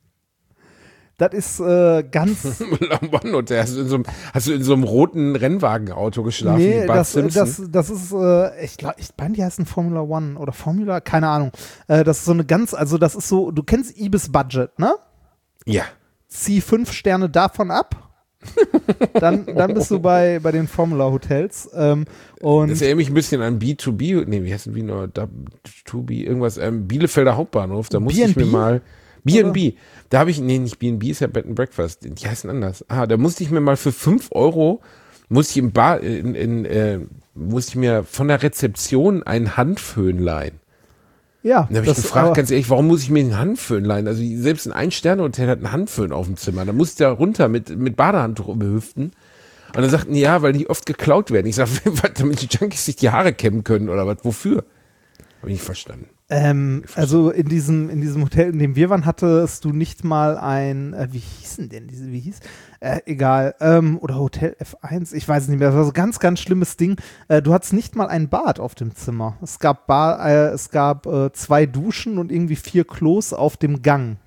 Das ist äh, ganz. One Hotel. Hast du, in so einem, hast du in so einem roten Rennwagenauto geschlafen wie nee, Bart das, Simpson? das, das ist, äh, ich glaube, ich meine, die heißen Formula One oder Formula, keine Ahnung. Äh, das ist so eine ganz, also das ist so, du kennst Ibis Budget, ne? Ja. Zieh fünf Sterne davon ab. dann, dann bist du bei, bei den Formula Hotels. Ähm, und Das erinnert mich ein bisschen an B zwei B, nee, wie heißt denn wie nur zwei B, irgendwas, ähm, Bielefelder Hauptbahnhof, da musste ich mir B and B? mal, B and B, da habe ich, nee, nicht B and B, ist ja Bed and Breakfast, die heißen anders. Ah, da musste ich mir mal für fünf Euro, musste ich im Bar, in, in, äh, musste ich mir von der Rezeption einen Handföhn leihen. ja, Dann habe ich das, gefragt, aber- ganz ehrlich, warum muss ich mir einen Handföhn leihen? Also selbst ein Ein-Sterne-Hotel hat einen Handföhn auf dem Zimmer. Da musste ich da runter mit, mit Badehandtuch um die Hüften. Und dann sagten die, ja, weil die oft geklaut werden. Ich sage, damit die Junkies sich die Haare kämmen können oder was? Wofür? Habe ich nicht verstanden. Ähm, also in diesem, in diesem Hotel, in dem wir waren, hattest du nicht mal ein, äh, wie hießen denn diese, wie hieß? Äh, egal, ähm, oder Hotel F eins, ich weiß es nicht mehr, das war so ein ganz, ganz schlimmes Ding. Äh, du hattest nicht mal ein Bad auf dem Zimmer. Es gab, Bar, äh, es gab äh, zwei Duschen und irgendwie vier Klos auf dem Gang.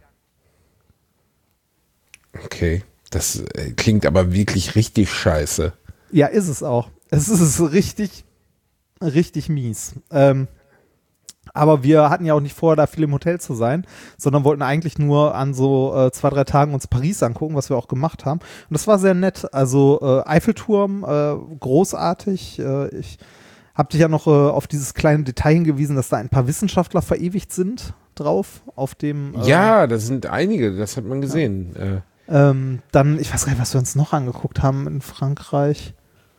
Okay, das äh, klingt aber wirklich richtig scheiße. Ja, ist es auch. Es ist richtig, richtig mies. Ähm, aber wir hatten ja auch nicht vor, da viel im Hotel zu sein, sondern wollten eigentlich nur an so äh, zwei, drei Tagen uns Paris angucken, was wir auch gemacht haben. Und das war sehr nett. Also äh, Eiffelturm, äh, großartig. Äh, ich Hab dich ja noch äh, auf dieses kleine Detail hingewiesen, dass da ein paar Wissenschaftler verewigt sind drauf, auf dem äh, Ja, das sind einige, das hat man gesehen. Ja. Äh, ähm, dann, ich weiß gar nicht, was wir uns noch angeguckt haben in Frankreich.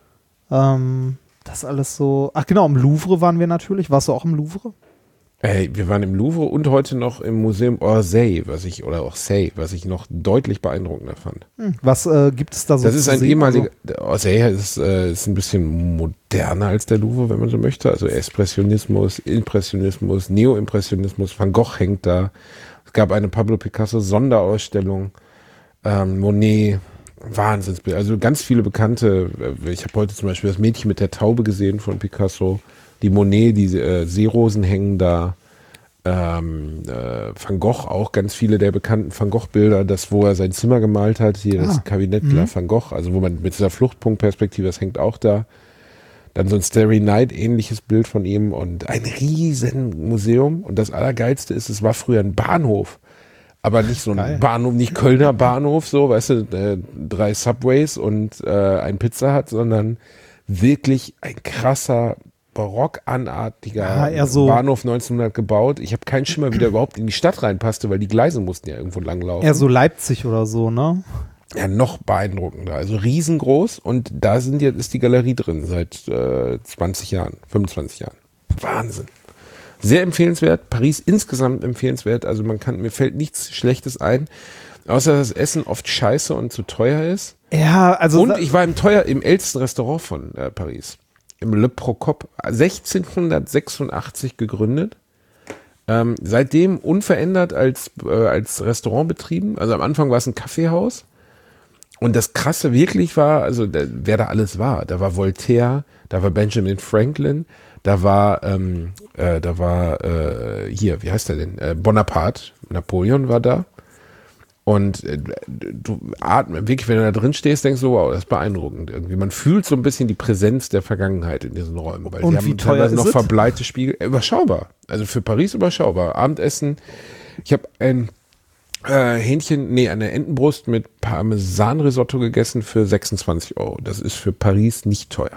Ähm, das alles so, ach genau, im Louvre waren wir natürlich. Warst du auch im Louvre? Ey, wir waren im Louvre und heute noch im Museum Orsay, was ich, oder Orsay, was ich noch deutlich beeindruckender fand. Hm. Was äh, gibt es da so Das ist zu ein sehen? ehemaliger, der Orsay ist, äh, ist ein bisschen moderner als der Louvre, wenn man so möchte. Also Expressionismus, Impressionismus, Neoimpressionismus, Van Gogh hängt da. Es gab eine Pablo Picasso Sonderausstellung, ähm, Monet, Wahnsinnsbild. Also ganz viele bekannte, ich habe heute zum Beispiel das Mädchen mit der Taube gesehen von Picasso. Die Monet, die äh, Seerosen hängen da. Ähm, äh, Van Gogh auch, ganz viele der bekannten Van Gogh-Bilder, das, wo er sein Zimmer gemalt hat, hier Ah. das Kabinett Mhm. La Van Gogh, also wo man mit dieser Fluchtpunktperspektive, das hängt auch da. Dann so ein Starry Night ähnliches Bild von ihm und ein riesen Museum. Und das Allergeilste ist, es war früher ein Bahnhof. Aber nicht so ein Geil. Bahnhof, nicht Kölner Bahnhof, so, weißt du, äh, drei Subways und äh, ein Pizza Hut, sondern wirklich ein krasser, barockanartiger Ah, eher so- Bahnhof neunzehnhundert gebaut. Ich habe keinen Schimmer, wie der überhaupt in die Stadt reinpasste, weil die Gleise mussten ja irgendwo langlaufen. Eher so Leipzig oder so, ne? Ja, noch beeindruckender. Also riesengroß und da sind jetzt, ist die Galerie drin seit äh, zwanzig Jahren, fünfundzwanzig Jahren. Wahnsinn. Sehr empfehlenswert. Paris insgesamt empfehlenswert. Also man kann, mir fällt nichts Schlechtes ein, außer dass das Essen oft scheiße und zu teuer ist. Ja, also Und ich war im teuer, im ältesten Restaurant von äh, Paris. Im Le Procop, sechzehnhundertsechsundachtzig gegründet. Ähm, seitdem unverändert als, äh, als Restaurant betrieben. Also am Anfang war es ein Kaffeehaus. Und das Krasse wirklich war, also da, wer da alles war. Da war Voltaire, da war Benjamin Franklin, da war, ähm, äh, da war äh, hier, wie heißt der denn? Äh, Bonaparte, Napoleon war da. Und äh, du atmest, wirklich, wenn du da drin stehst, denkst du, wow, das ist beeindruckend irgendwie. Man fühlt so ein bisschen die Präsenz der Vergangenheit in diesen Räumen. Weil Und die wie haben teuer teilweise ist noch es? verbleite Spiegel. Äh, überschaubar. Also für Paris überschaubar. Abendessen. Ich habe ein äh, Hähnchen, nee, eine Entenbrust mit Parmesan-Risotto gegessen für sechsundzwanzig Euro. Das ist für Paris nicht teuer.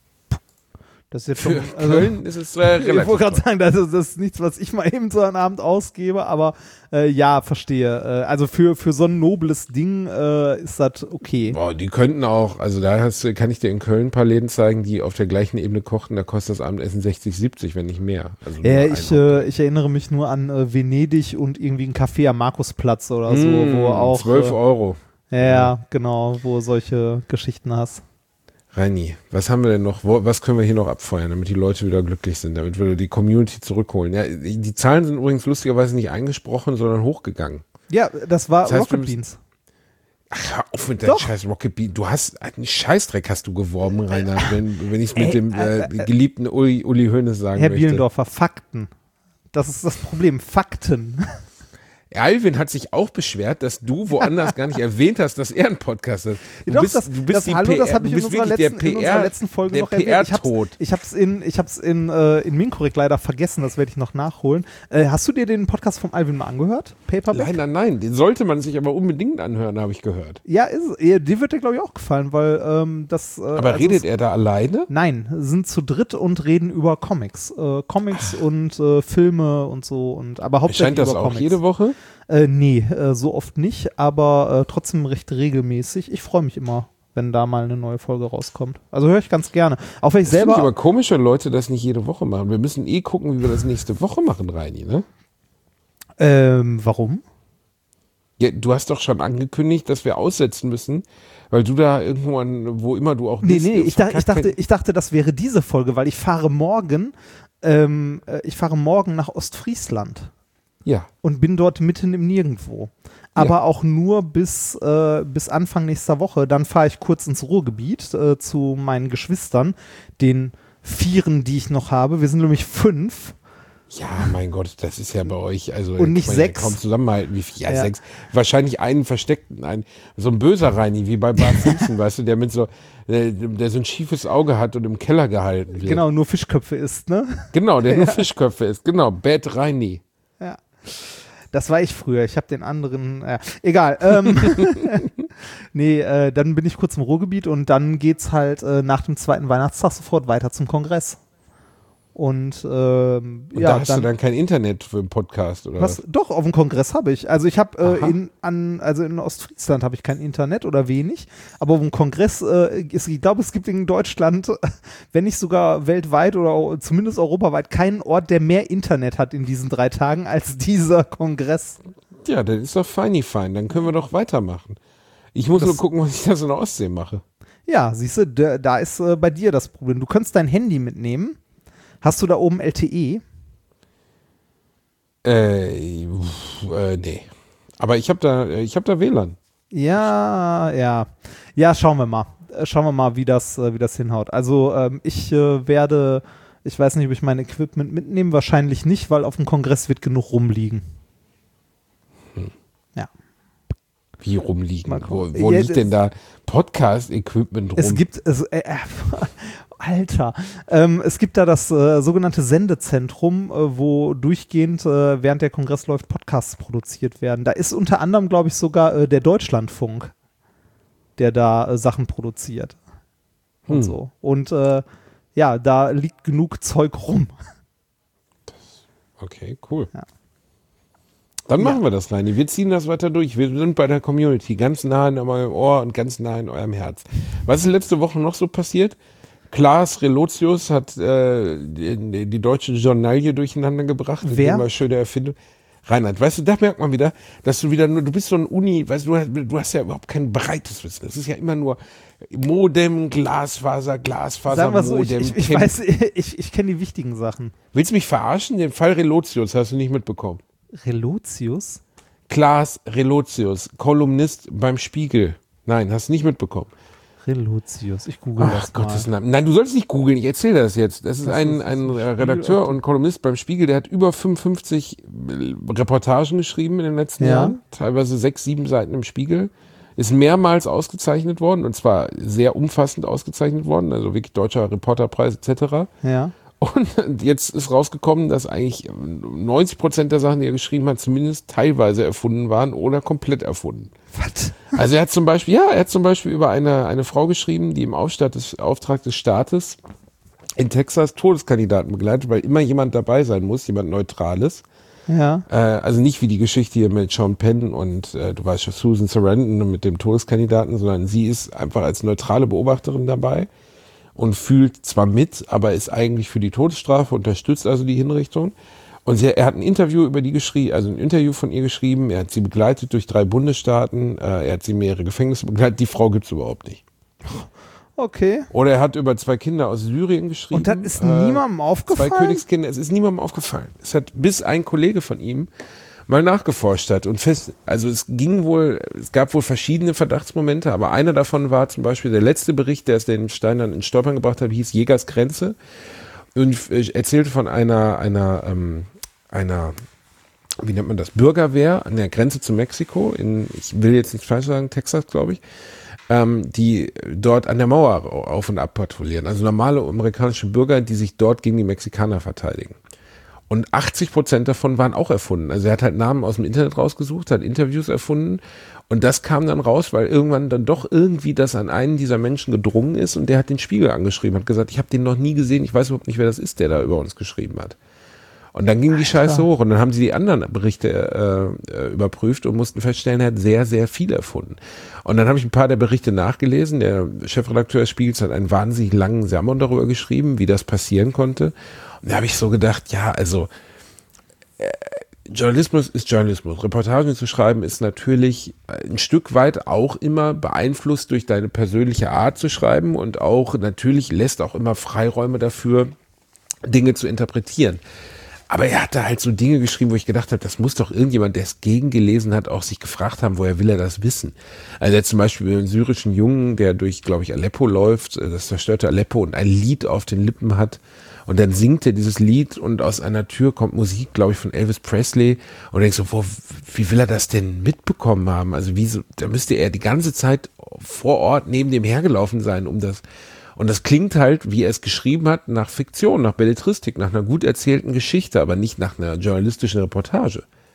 das ist jetzt Für schon, also, Köln ist es äh, ich relativ wollte gerade teuer. sagen, das ist, das ist nichts, was ich mal eben so einen Abend ausgebe, aber äh, ja, verstehe. Äh, also für, für so ein nobles Ding äh, ist das okay. Boah, die könnten auch, also da hast, du- kann ich dir in Köln ein paar Läden zeigen, die auf der gleichen Ebene kochen, da kostet das Abendessen sechzig, siebzig, wenn nicht mehr. Also nur Ja, ein ich, Haupt. äh, ich erinnere mich nur an äh, Venedig und irgendwie ein Café am Markusplatz oder so, Mm, wo auch. zwölf Euro. Äh, ja, genau, wo solche Geschichten hast. Reini, was haben wir denn noch? Wo, was können wir hier noch abfeuern, damit die Leute wieder glücklich sind, damit wir die Community zurückholen? Ja, die Zahlen sind übrigens lustigerweise nicht eingesprochen, sondern hochgegangen. Ja, das war Das heißt, wir Rocket müssen- Beans. Ach, hör auf mit deinem Doch. scheiß Rocket Bean. Du hast einen Scheißdreck hast du geworben, Rainer, wenn, wenn ich es mit Ey, dem äh, geliebten Uli, Uli Hoeneß sagen Herr möchte. Bielendorfer, Fakten. Das ist das Problem, Fakten. Alvin hat sich auch beschwert, dass du woanders gar nicht erwähnt hast, dass er einen Podcast hat. Du Doch, bist, das, du bist das, die hallo, P R, das habe ich du in bist unserer, wirklich letzten, der in unserer P R, letzten Folge der noch erwähnt. Ich habe P R-Tod. es ich hab's in, ich hab's in, äh, in Minkorrekt leider vergessen, das werde ich noch nachholen. Äh, hast du dir den Podcast vom Alvin mal angehört? Paperback? Nein, nein, nein, den sollte man sich aber unbedingt anhören, habe ich gehört. Ja, ist, ja, dir wird der, glaube ich, auch gefallen, weil ähm, das. Äh, Aber also redet es- er da alleine? Nein, sind zu dritt und reden über Comics. Äh, Comics und äh, Filme und so. Und, aber hauptsächlich Erscheint das über auch Comics. jede Woche? Äh, nee, äh, so oft nicht, aber äh, trotzdem recht regelmäßig. Ich freue mich immer, wenn da mal eine neue Folge rauskommt. Also höre ich ganz gerne. Auch wenn ich Das finde ich selber. aber komisch, wenn Leute das nicht jede Woche machen. Wir müssen eh gucken, wie wir das nächste Woche machen, Reini, ne? Ähm, warum? Ja, du hast doch schon angekündigt, dass wir aussetzen müssen, weil du da irgendwo an, wo immer du auch Nee, bist. nee, ich, dach, ich, verkackt dachte, kein- ich dachte, das wäre diese Folge, weil ich fahre morgen, ähm, äh, ich fahre morgen nach Ostfriesland. Ja. Und bin dort mitten im Nirgendwo. Aber Ja. auch nur bis, äh, bis Anfang nächster Woche. Dann fahre ich kurz ins Ruhrgebiet äh, zu meinen Geschwistern, den Vieren, die ich noch habe. Wir sind nämlich fünf. Ja, mein Gott, das ist ja bei euch, also Und nicht kann man ja sechs. kaum zusammenhalten. Wie viel? Ja, Ja. sechs. Wahrscheinlich einen versteckten, einen, so ein böser Reini, wie bei Bart Simpson, weißt du, der mit so, der, der so ein schiefes Auge hat und im Keller gehalten wird. Genau, nur Fischköpfe isst, ne? Genau, der nur Fischköpfe ist. Genau, Bad Reini. Ja. Das war ich früher. Ich habe den anderen. Ja. Egal. Ähm, nee, äh, dann bin ich kurz im Ruhrgebiet und dann geht's halt äh, nach dem zweiten Weihnachtstag sofort weiter zum Kongress. Und, ähm, Und ja, da hast dann, du dann kein Internet für einen Podcast, oder was? was? Doch, auf dem Kongress habe ich. Also ich habe äh, Aha. in, an, also in Ostfriesland habe ich kein Internet oder wenig, aber auf dem Kongress, äh, ist, ich glaube, es gibt in Deutschland, wenn nicht sogar weltweit oder au- zumindest europaweit, keinen Ort, der mehr Internet hat in diesen drei Tagen als dieser Kongress. Ja, das ist doch feini fein. Dann können wir doch weitermachen. Ich muss Das- nur gucken, was ich da so in der Ostsee mache. Ja, siehst du, da, da ist äh, bei dir das Problem. Du könntest dein Handy mitnehmen. Hast du da oben L T E? Äh, pf, äh nee. Aber ich habe da, ich habe da W L A N. Ja, ja. Ja, schauen wir mal. Äh, Schauen wir mal, wie das, äh, wie das hinhaut. Also ähm, ich äh, werde, ich weiß nicht, ob ich mein Equipment mitnehme, wahrscheinlich nicht, weil auf dem Kongress wird genug rumliegen. Ja. Wie rumliegen? Mal Wo, gucken. wo Ja, liegt das- denn da Podcast-Equipment rum? Es gibt, es, äh, äh, Alter, ähm, es gibt da das äh, sogenannte Sendezentrum, äh, wo durchgehend, äh, während der Kongress läuft, Podcasts produziert werden. Da ist unter anderem, glaube ich, sogar äh, der Deutschlandfunk, der da äh, Sachen produziert. Und Hm. so. Und äh, ja, da liegt genug Zeug rum. Okay, cool. Ja. Dann Ja. machen wir das, Reini. Wir ziehen das weiter durch. Wir sind bei der Community, ganz nah in eurem Ohr und ganz nah in eurem Herz. Was ist letzte Woche noch so passiert? Klaas Relotius hat äh, die, die deutsche Journalie durcheinander gebracht. Wer? Immer schöne Erfindung. Reinhard, weißt du, da merkt man wieder, dass du wieder nur, du bist so ein Uni, weißt du, du hast, du hast ja überhaupt kein breites Wissen. Es ist ja immer nur Modem, Glasfaser, Glasfaser, Sagen wir so, ich, Modem. ich, ich Chem- weiß, ich, ich kenne die wichtigen Sachen. Willst du mich verarschen? Den Fall Relotius hast du nicht mitbekommen. Relotius? Klaas Relotius, Kolumnist beim Spiegel. Nein, hast du nicht mitbekommen. Relotius, ich google Ach das mal. Gottes Namen. Nein, du sollst nicht googeln, ich erzähle das jetzt. Das ist Das ein, ist- das ein ist ein äh, Spiegel Redakteur auf- und Kolumnist beim Spiegel, der hat über fünfundfünfzig Reportagen geschrieben in den letzten Ja. Jahren. Teilweise sechs, sieben Seiten im Spiegel. Ist mehrmals ausgezeichnet worden und zwar sehr umfassend ausgezeichnet worden, also wirklich deutscher Reporterpreis et cetera. Ja. Und jetzt ist rausgekommen, dass eigentlich neunzig Prozent der Sachen, die er geschrieben hat, zumindest teilweise erfunden waren oder komplett erfunden. Was? Also er hat zum Beispiel, ja, er hat zum Beispiel über eine, eine Frau geschrieben, die im Auftrag des, Auftrag des Staates in Texas Todeskandidaten begleitet, weil immer jemand dabei sein muss, jemand Neutrales. Ja. Äh, also nicht wie die Geschichte hier mit Sean Penn und äh, du weißt schon, Susan Sarandon mit dem Todeskandidaten, sondern sie ist einfach als neutrale Beobachterin dabei und fühlt zwar mit, aber ist eigentlich für die Todesstrafe, unterstützt also die Hinrichtung. Und sie, er hat ein Interview über die geschrieben, also ein Interview von ihr geschrieben, er hat sie begleitet durch drei Bundesstaaten, äh, er hat sie in mehrere Gefängnisse begleitet, die Frau gibt's überhaupt nicht. Okay. Oder er hat über zwei Kinder aus Syrien geschrieben. Und das ist äh, niemandem Zwei aufgefallen? Königskinder, es ist niemandem aufgefallen. Es hat bis ein Kollege von ihm mal nachgeforscht hat und fest, also es ging wohl, es gab wohl verschiedene Verdachtsmomente, aber einer davon war zum Beispiel der letzte Bericht, der es den Steinern in Stolpern gebracht hat, hieß Jägers Grenze und äh, erzählte von einer, einer, ähm, einer, wie nennt man das, Bürgerwehr an der Grenze zu Mexiko, in, ich will jetzt nicht falsch sagen, Texas, glaube ich, ähm, die dort an der Mauer auf und ab patrouillieren. Also normale amerikanische Bürger, die sich dort gegen die Mexikaner verteidigen. Und achtzig Prozent davon waren auch erfunden. Also er hat halt Namen aus dem Internet rausgesucht, hat Interviews erfunden und das kam dann raus, weil irgendwann dann doch irgendwie das an einen dieser Menschen gedrungen ist und der hat den Spiegel angeschrieben, hat gesagt, ich habe den noch nie gesehen, ich weiß überhaupt nicht, wer das ist, der da über uns geschrieben hat. Und dann ging die Scheiße hoch und dann haben sie die anderen Berichte äh, überprüft und mussten feststellen, er hat sehr, sehr viel erfunden. Und dann habe ich ein paar der Berichte nachgelesen. Der Chefredakteur des Spiegels hat einen wahnsinnig langen Sermon darüber geschrieben, wie das passieren konnte. Und da habe ich so gedacht, ja, also äh, Journalismus ist Journalismus. Reportagen zu schreiben ist natürlich ein Stück weit auch immer beeinflusst durch deine persönliche Art zu schreiben und auch natürlich lässt auch immer Freiräume dafür, Dinge zu interpretieren. Aber er hat da halt so Dinge geschrieben, wo ich gedacht habe, das muss doch irgendjemand, der es gegengelesen hat, auch sich gefragt haben, woher will er das wissen? Also er hat zum Beispiel einen syrischen Jungen, der durch, glaube ich, Aleppo läuft, das zerstörte Aleppo und ein Lied auf den Lippen hat. Und dann singt er dieses Lied und aus einer Tür kommt Musik, glaube ich, von Elvis Presley. Und denkst so, wo, wie will er das denn mitbekommen haben? Also wie so, da müsste er die ganze Zeit vor Ort neben dem hergelaufen sein, um das. Und das klingt halt, wie er es geschrieben hat, nach Fiktion, nach Belletristik, nach einer gut erzählten Geschichte, aber nicht nach einer journalistischen Reportage.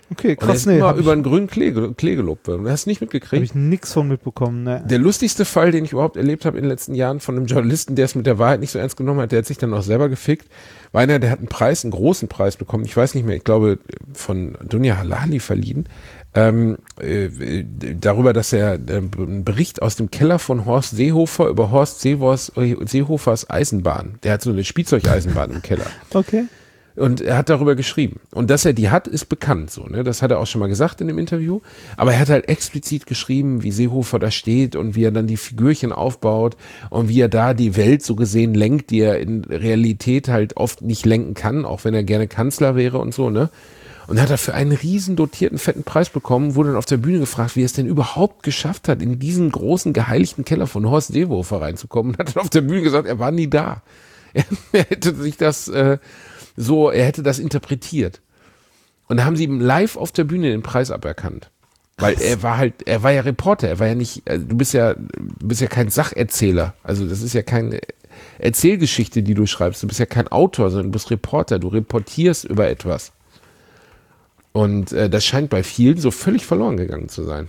Okay, Und er krass, ist nee, immer hab ich, über einen grünen Klee, Klee gelobt worden. Hast du nicht hab mitgekriegt? ich nix von mitbekommen, ne. Der lustigste Fall, den ich überhaupt erlebt habe in den letzten Jahren von einem Journalisten, der es mit der Wahrheit nicht so ernst genommen hat, der hat sich dann auch selber gefickt, war einer, der hat einen Preis, einen großen Preis bekommen, ich weiß nicht mehr, ich glaube von Dunja Halali verliehen, ähm, äh, darüber, dass er äh, einen Bericht aus dem Keller von Horst Seehofer über Horst Seehofers, Seehofers Eisenbahn, der hat so eine Spielzeugeisenbahn im Keller. Okay. Und er hat darüber geschrieben. Und dass er die hat, ist bekannt. So, ne? Das hat er auch schon mal gesagt in dem Interview. Aber er hat halt explizit geschrieben, wie Seehofer da steht und wie er dann die Figürchen aufbaut und wie er da die Welt so gesehen lenkt, die er in Realität halt oft nicht lenken kann, auch wenn er gerne Kanzler wäre und so, ne? Und hat dafür einen riesen dotierten, fetten Preis bekommen, wurde dann auf der Bühne gefragt, wie er es denn überhaupt geschafft hat, in diesen großen, geheiligten Keller von Horst Seehofer reinzukommen. Und hat dann auf der Bühne gesagt, er war nie da. Er, er hätte sich das... Äh, So, er hätte das interpretiert. Und da haben sie ihm live auf der Bühne den Preis aberkannt. Weil er war halt, er war ja Reporter, er war ja nicht, du bist ja, du bist ja kein Sacherzähler. Also das ist ja keine Erzählgeschichte, die du schreibst. Du bist ja kein Autor, sondern du bist Reporter. Du reportierst über etwas. Und äh, das scheint bei vielen so völlig verloren gegangen zu sein.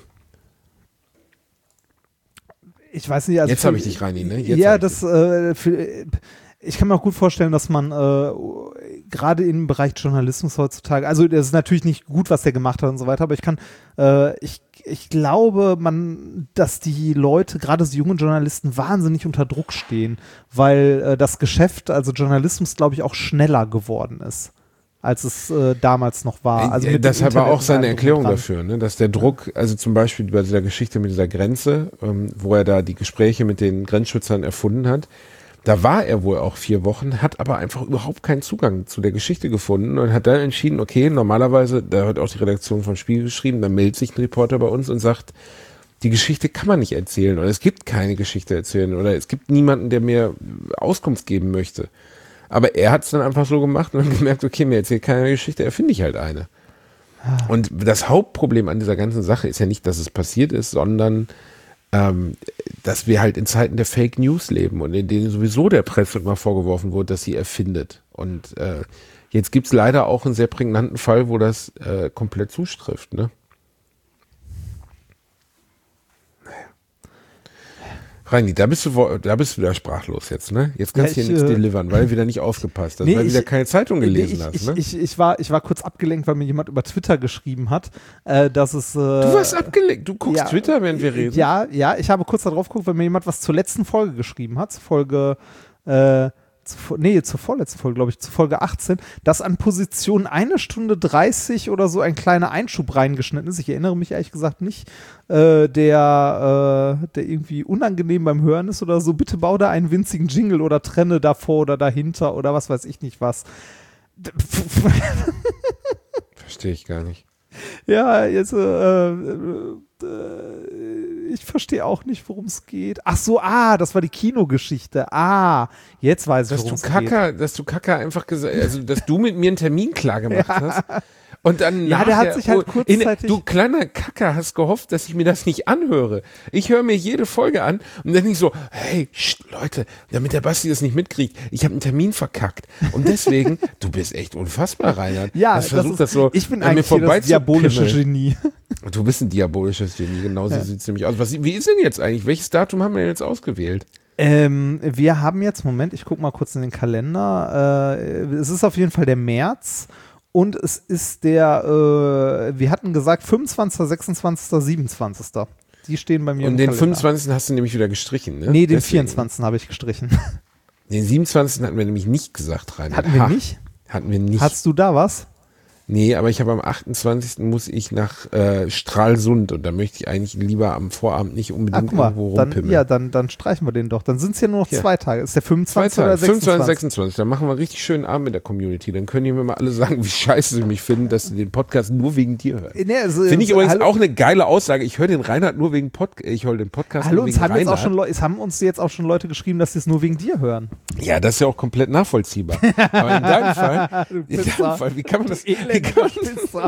Ich weiß nicht, also Jetzt habe ich dich, Reini, ne? Jetzt ja, hab ich das, äh, für, ich kann mir auch gut vorstellen, dass man äh, gerade im Bereich Journalismus heutzutage, also das ist natürlich nicht gut, was der gemacht hat und so weiter, aber ich kann, äh, ich, ich glaube, man, dass die Leute, gerade so junge Journalisten, wahnsinnig unter Druck stehen, weil äh, das Geschäft, also Journalismus, glaube ich, auch schneller geworden ist, als es äh, damals noch war. Also mit das dem war Internet auch seine und allem Erklärung dran. dafür, ne? Dass der Druck, also zum Beispiel bei dieser Geschichte mit dieser Grenze, ähm, wo er da die Gespräche mit den Grenzschützern erfunden hat, da war er wohl auch vier Wochen, hat aber einfach überhaupt keinen Zugang zu der Geschichte gefunden und hat dann entschieden, okay, normalerweise, da hat auch die Redaktion von Spiegel geschrieben, da meldet sich ein Reporter bei uns und sagt, die Geschichte kann man nicht erzählen oder es gibt keine Geschichte erzählen oder es gibt niemanden, der mir Auskunft geben möchte. Aber er hat es dann einfach so gemacht und dann gemerkt, okay, mir erzählt keine Geschichte, erfinde ich halt eine. Und das Hauptproblem an dieser ganzen Sache ist ja nicht, dass es passiert ist, sondern ähm, dass wir halt in Zeiten der Fake News leben und in denen sowieso der Presse mal vorgeworfen wurde, dass sie erfindet. Und äh, jetzt gibt es leider auch einen sehr prägnanten Fall, wo das äh, komplett zutrifft, ne? Reini, da bist du, wo- da bist du wieder sprachlos jetzt, ne? Jetzt kannst du Ja, hier ich, nichts äh, delivern, weil du wieder nicht aufgepasst hast, nee, weil du ich- wieder keine Zeitung gelesen ich, hast, ich, ne? ich, ich, war, ich war kurz abgelenkt, weil mir jemand über Twitter geschrieben hat, äh, dass es... Äh, Du warst abgelenkt, du guckst ja, Twitter, während wir reden. Ja, ja, ich habe kurz darauf geguckt, weil mir jemand was zur letzten Folge geschrieben hat, zur Folge, äh, zu, nee, zur vorletzten Folge, glaube ich, zur Folge achtzehn, dass an Position eine Stunde dreißig oder so ein kleiner Einschub reingeschnitten ist. Ich erinnere mich ehrlich gesagt nicht, äh, der, äh, der irgendwie unangenehm beim Hören ist oder so. Bitte bau da einen winzigen Jingle oder trenne davor oder dahinter oder was weiß ich nicht was. Verstehe ich gar nicht. Ja, jetzt, äh, äh, ich verstehe auch nicht, worum es geht. Ach so, ah, das war die Kinogeschichte. Ah, jetzt weiß ich, Dass worum du es geht. Kacker, dass du Kacker einfach gesagt, also dass du mit mir einen Termin klar gemacht hast. Und dann Ja, der nachher, hat sich halt oh, in, kurzzeitig- du kleiner Kacker hast gehofft, dass ich mir das nicht anhöre. Ich höre mir jede Folge an und dann nicht so, hey, scht, Leute, damit der Basti das nicht mitkriegt, ich habe einen Termin verkackt. Und deswegen, du bist echt unfassbar, Reinhard. Ja, hast versucht, das, so ich bin an mir eigentlich hier das diabolische vorbeizupimmeln. Genie. Du bist ein diabolisches Genie, genau so sieht es nämlich aus. Was, wie ist denn jetzt eigentlich? Welches Datum haben wir denn jetzt ausgewählt? Ähm, wir haben jetzt, Moment, ich gucke mal kurz in den Kalender. Äh, es ist auf jeden Fall der März und es ist der, äh, wir hatten gesagt fünfundzwanzigster, sechsundzwanzigster, siebenundzwanzigster Die stehen bei mir Und im den Kalender. fünfundzwanzigsten hast du nämlich wieder gestrichen, ne? Nee, den Deswegen. vierundzwanzigsten habe ich gestrichen. Den siebenundzwanzigsten hatten wir nämlich nicht gesagt, Reinhard. Hatten wir Ha, nicht? Hatten wir nicht. Hast du da was? Nee, aber ich habe am achtundzwanzigsten muss ich nach äh, Stralsund und da möchte ich eigentlich lieber am Vorabend nicht Ah, unbedingt guck mal, irgendwo dann, rumpimmeln. ja, dann, dann streichen wir den doch. Dann sind es ja nur noch Ja. zwei Tage. Ist der Zwei fünfundzwanzigste Tage, oder fünfundzwanzig, sechsundzwanzigste sechsundzwanzig, dann machen wir einen richtig schönen Abend mit der Community. Dann können die mir mal alle sagen, wie scheiße sie mich finden, dass sie den Podcast nur wegen dir hören. Nee, also, Finde ich übrigens hallo, auch eine geile Aussage. Ich höre den Reinhard nur wegen Podcast. Ich höre den Podcast Hallo, nur uns wegen haben, jetzt auch Reinhard. schon Leu- es haben uns jetzt auch schon Leute geschrieben, dass sie es nur wegen dir hören. Ja, das ist ja auch komplett nachvollziehbar. Aber in deinem Fall, Du in Pisser. deinem Fall, wie kann man das? Wie Elender kann man Pisser.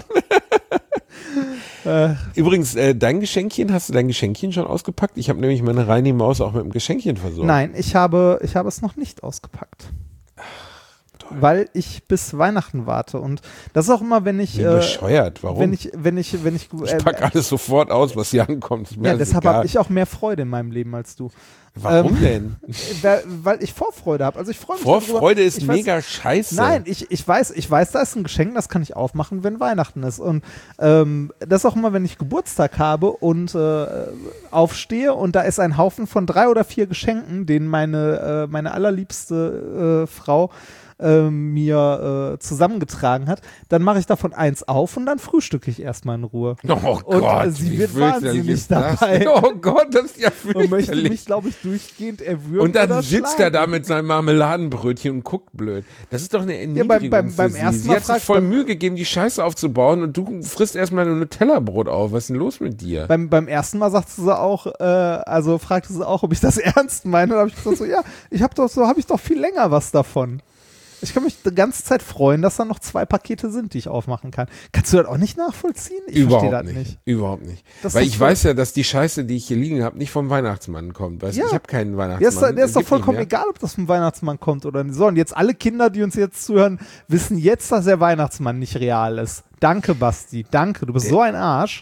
Übrigens, äh, dein Geschenkchen, hast du dein Geschenkchen schon ausgepackt? Ich habe nämlich meine Reini-Maus auch mit dem Geschenkchen versorgt. Nein, ich habe, ich habe es noch nicht ausgepackt. Du weil ich bis Weihnachten warte. Und das ist auch immer, wenn ich. Wie Äh, bescheuert, warum? Wenn ich, wenn ich, wenn ich. ich pack äh, alles sofort aus, was hier ankommt. Ist mir ja, alles deshalb egal. habe ich auch mehr Freude in meinem Leben als du. Warum ähm, denn? Weil, weil ich Vorfreude habe. Also ich freue mich Vorfreude darüber. ist Ich weiß- mega scheiße. Nein, ich, ich weiß, ich weiß, da ist ein Geschenk, das kann ich aufmachen, wenn Weihnachten ist. Und ähm, das ist auch immer, wenn ich Geburtstag habe und äh, aufstehe und da ist ein Haufen von drei oder vier Geschenken, den meine, äh, meine allerliebste äh, Frau äh, mir äh, zusammengetragen hat, dann mache ich davon eins auf und dann frühstücke ich erstmal in Ruhe. Oh Und, Gott, äh, sie wie wird fürchterlich wahnsinnig ist das? dabei. Oh Gott, das ist ja Und möchte fürchterlich. mich, glaube ich, durchgehend erwürgen. Und dann oder sitzt schlagen. er da mit seinem Marmeladenbrötchen und guckt blöd. Das ist doch eine Erniedrigung beim- für beim sie. ersten Sie Mal hat sich fragt voll man- Mühe gegeben, die Scheiße aufzubauen und du frisst erstmal ein Nutella-Brot auf. Was ist denn los mit dir? Beim, beim ersten Mal sagte sie auch, äh, also fragte sie auch, ob ich das ernst meine. Da habe ich gesagt so, ja, ich habe doch so, habe ich doch viel länger was davon. Ich kann mich die ganze Zeit freuen, dass da noch zwei Pakete sind, die ich aufmachen kann. Kannst du das auch nicht nachvollziehen? Ich verstehe Überhaupt das nicht. nicht. Überhaupt nicht. Das Weil ist ich doch voll- weiß ja, dass die Scheiße, die ich hier liegen habe, nicht vom Weihnachtsmann kommt. Weißt du, Ja. ich habe keinen Weihnachtsmann. Der ist, der ist doch Gibt vollkommen nicht mehr. egal, ob das vom Weihnachtsmann kommt oder nicht. So, und jetzt alle Kinder, die uns jetzt zuhören, wissen jetzt, dass der Weihnachtsmann nicht real ist. Danke, Basti. Danke. Du bist so ein Arsch.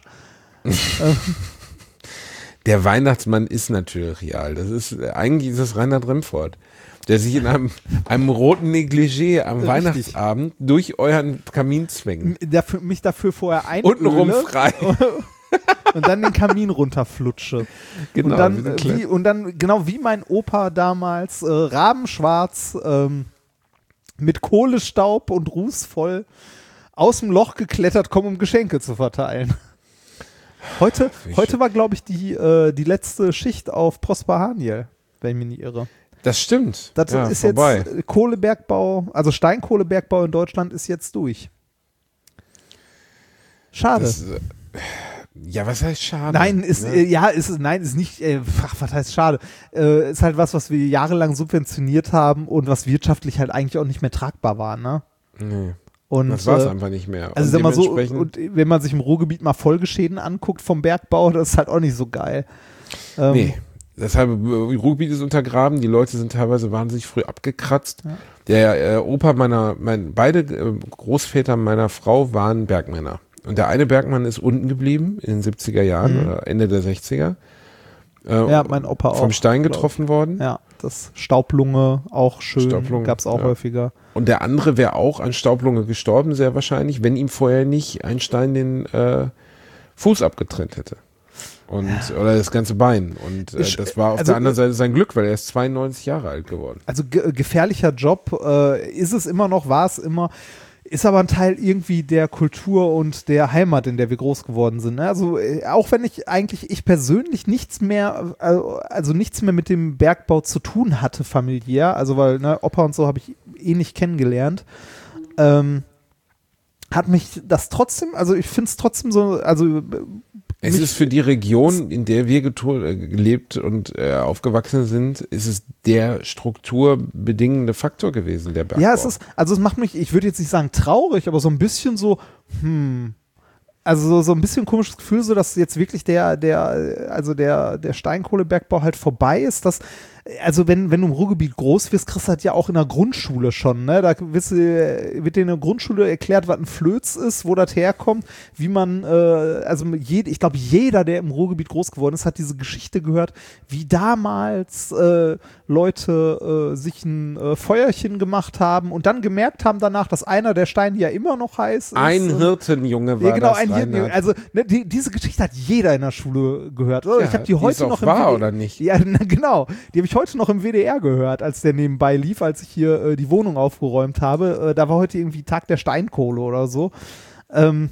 Der Weihnachtsmann ist natürlich real. Das ist, eigentlich ist das Reinhard Remford, der sich in einem, einem roten Negligé am Richtig. Weihnachtsabend durch euren Kamin zwängt. M- Dafür, mich dafür vorher einöle Untenrum frei. und dann den Kamin runterflutsche. Genau, und, dann, wie ein äh, Kleid. wie, und dann, genau wie mein Opa damals, äh, rabenschwarz, ähm, mit Kohlestaub und rußvoll aus dem Loch geklettert kommen, um Geschenke zu verteilen. Heute, heute war, glaube ich, die, äh, die letzte Schicht auf Prosper Haniel, wenn ich mich nicht irre. Das stimmt. Das ja, ist vorbei. jetzt äh, Kohlebergbau, also Steinkohlebergbau in Deutschland ist jetzt durch. Schade. Das, äh, ja, was heißt schade? Nein, ist, Ne? äh, ja, ist, nein, ist nicht, äh, ach, was heißt schade? Äh, ist halt was, was wir jahrelang subventioniert haben und was wirtschaftlich halt eigentlich auch nicht mehr tragbar war, ne? Nee, Und, das war es äh, einfach nicht mehr. Also Und sag mal so, dementsprechend- und wenn man sich im Ruhrgebiet mal Folgeschäden anguckt vom Bergbau, das ist halt auch nicht so geil. Ähm, Nee. Deshalb, äh, Ruhrgebiet ist untergraben, die Leute sind teilweise wahnsinnig früh abgekratzt. Ja. Der äh, Opa meiner, mein, beide äh, Großväter meiner Frau waren Bergmänner. Und der eine Bergmann ist unten geblieben in den siebziger Jahren Mhm. oder Ende der sechziger. Äh, Ja, mein Opa auch. Vom Stein glaub getroffen worden. Ja, das Staublunge auch schön, Staublunge, gab's auch ja. häufiger. Und der andere wäre auch an Staublunge gestorben, sehr wahrscheinlich, wenn ihm vorher nicht ein Stein den äh, Fuß abgetrennt hätte. Und, oder das ganze Bein. Und äh, Ich- das war auf also, der anderen Seite sein Glück, weil er ist zweiundneunzig Jahre alt geworden. Also ge gefährlicher Job äh, ist es immer noch, war es immer, ist aber ein Teil irgendwie der Kultur und der Heimat, in der wir groß geworden sind. Ne? Also äh, auch wenn ich eigentlich, ich persönlich nichts mehr, äh, also nichts mehr mit dem Bergbau zu tun hatte familiär, also weil ne, Opa und so habe ich eh nicht kennengelernt, ähm, hat mich das trotzdem, also ich finde es trotzdem so, also Es mich- ist für die Region, in der wir geto- äh, gelebt und äh, aufgewachsen sind, ist es der strukturbedingende Faktor gewesen, der Bergbau. Ja, es ist, also es macht mich, ich würde jetzt nicht sagen traurig, aber so ein bisschen so, hm, also so, so ein bisschen komisches Gefühl, so dass jetzt wirklich der, der, also der, der Steinkohlebergbau halt vorbei ist, dass, also wenn, wenn du im Ruhrgebiet groß wirst, kriegst du das ja auch in der Grundschule schon, ne? Da wirst du, wird dir in der Grundschule erklärt, was ein Flöz ist, wo das herkommt, wie man, äh, also jed, ich glaube, jeder, der im Ruhrgebiet groß geworden ist, hat diese Geschichte gehört, wie damals äh, Leute äh, sich ein äh, Feuerchen gemacht haben und dann gemerkt haben danach, dass einer der Steine ja immer noch heiß ist. Ein Und- Hirtenjunge war ja, genau, das, ein Hirten. Reinhard. Also ne, die, diese Geschichte hat jeder in der Schule gehört. Oder? Ja, ich habe die die heute ist auch noch im wahr, W D oder nicht? Ja, na, genau. Die habe ich heute noch im W D R gehört, als der nebenbei lief, als ich hier äh, die Wohnung aufgeräumt habe. Äh, da war heute irgendwie Tag der Steinkohle oder so. Ähm,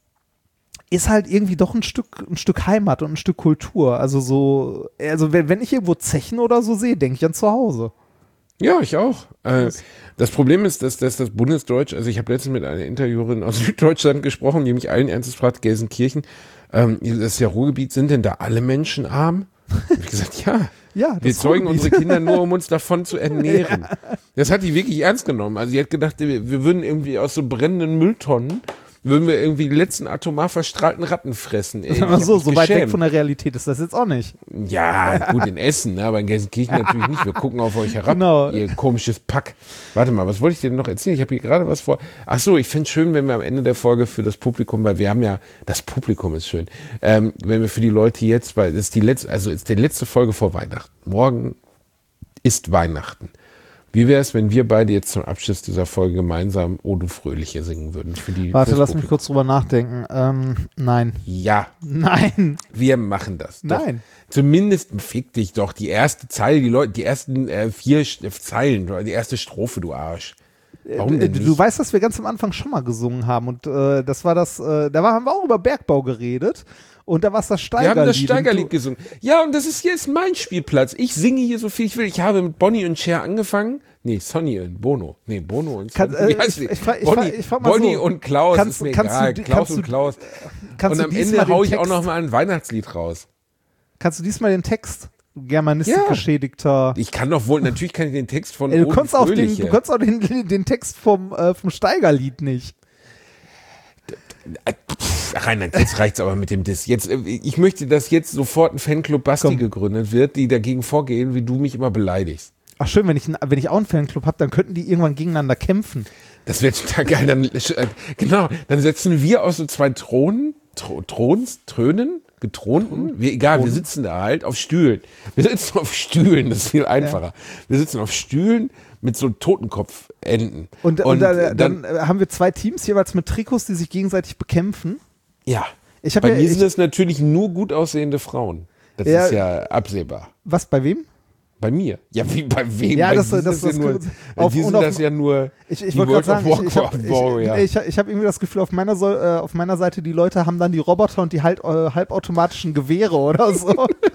ist halt irgendwie doch ein Stück, ein Stück Heimat und ein Stück Kultur. Also so, also wenn, wenn ich irgendwo Zechen oder so sehe, denke ich an zu Hause. Ja, ich auch. Äh, das Problem ist, dass, dass das Bundesdeutsch, also ich habe letztens mit einer Interviewerin aus Süddeutschland gesprochen, die mich allen Ernstes fragt, Gelsenkirchen, ähm, das ist ja Ruhrgebiet, sind denn da alle Menschen arm? Hab ich gesagt, ja. Ja, das Wir ist zeugen Ruhrgebiet. unsere Kinder nur, um uns davon zu ernähren. Das hat die wirklich ernst genommen. Also sie hat gedacht, wir, wir würden irgendwie aus so brennenden Mülltonnen, würden wir irgendwie die letzten atomar verstrahlten Ratten fressen. Ey, Aber so, so weit weg geschämt. von der Realität ist das jetzt auch nicht. Ja, gut, in Essen, ne? Aber in Gelsenkirchen natürlich nicht. Wir gucken auf euch herab, Genau. ihr komisches Pack. Warte mal, was wollte ich dir denn noch erzählen? Ich habe hier gerade was vor. Ach so, ich fände es schön, wenn wir am Ende der Folge für das Publikum, weil wir haben ja, das Publikum ist schön, ähm, wenn wir für die Leute jetzt, weil das ist die letzte, also ist die letzte Folge vor Weihnachten. Morgen ist Weihnachten. Wie wäre es, wenn wir beide jetzt zum Abschluss dieser Folge gemeinsam O du Fröhliche singen würden? Für die, Warte, fürs lass mich Publikum? kurz drüber nachdenken. Ähm, nein. Ja, Nein. wir machen das. Doch. Nein. Zumindest fick dich doch. Die erste Zeile, die Leute, die ersten äh, vier Sch- Zeilen, die erste Strophe, du Arsch. Warum Äh, denn Du nicht? weißt, dass wir ganz am Anfang schon mal gesungen haben und äh, das war das, äh, da war, haben wir auch über Bergbau geredet und da war es das Wir Steigerlied. haben das und Steigerlied du- gesungen. Ja, und das ist hier ist mein Spielplatz. Ich singe hier so viel ich will. Ich habe mit Bonnie und Cher angefangen. Nee, Sonny und Bono. Nee, Bono und Kann- Sonny. äh, Wie heißt ich- die? ich fra- ich Bonnie, fra- ich frag mal Bonnie so. und Klaus Kannst- ist mir kannst egal. du- Klaus kannst und du- Klaus. Kannst Und du am diesmal Ende hau den ich auch Text- noch mal ein Weihnachtslied raus. Kannst du diesmal den Text, du Germanistikgeschädigter. Ich kann doch wohl, natürlich kann ich den Text von Ey, du Oden kannst auch den, Fröhliche. du kannst auch den, den Text vom, äh, vom Steigerlied nicht. Ach, Reinhard, jetzt reicht's aber mit dem Diss. Jetzt, äh, ich möchte, dass jetzt sofort ein Fanclub Basti Komm. gegründet wird, die dagegen vorgehen, wie du mich immer beleidigst. Ach schön, wenn ich, einen- wenn ich auch einen Fanclub habe, dann könnten die irgendwann gegeneinander kämpfen. Das wäre total geil. Dann, äh, genau, dann setzen wir aus so zwei Thronen, Tro, Throns, Trönen, Getronten, wir, egal, wir sitzen da halt auf Stühlen. Wir sitzen auf Stühlen, das ist viel einfacher. Wir sitzen auf Stühlen mit so Totenkopfenden. Und, und, Und, dann, äh, dann äh, haben wir zwei Teams jeweils mit Trikots, die sich gegenseitig bekämpfen. Ja. Ich hab Bei ja, mir ich, sind es natürlich nur gut aussehende Frauen. Das Ja. ist ja absehbar. was, bei wem? Bei mir. Ja, wie bei wem? Ja, bei das- dir sind das- ja das- nur, auf- die und sind auf- das ja nur Ich, ich die wollte gerade World sagen, of ich, ich habe Warcraft Warrior. ich, ich, ich hab irgendwie das Gefühl, auf meiner, Sol- äh, auf meiner Seite, die Leute haben dann die Roboter und die halt, äh, halbautomatischen Gewehre oder so.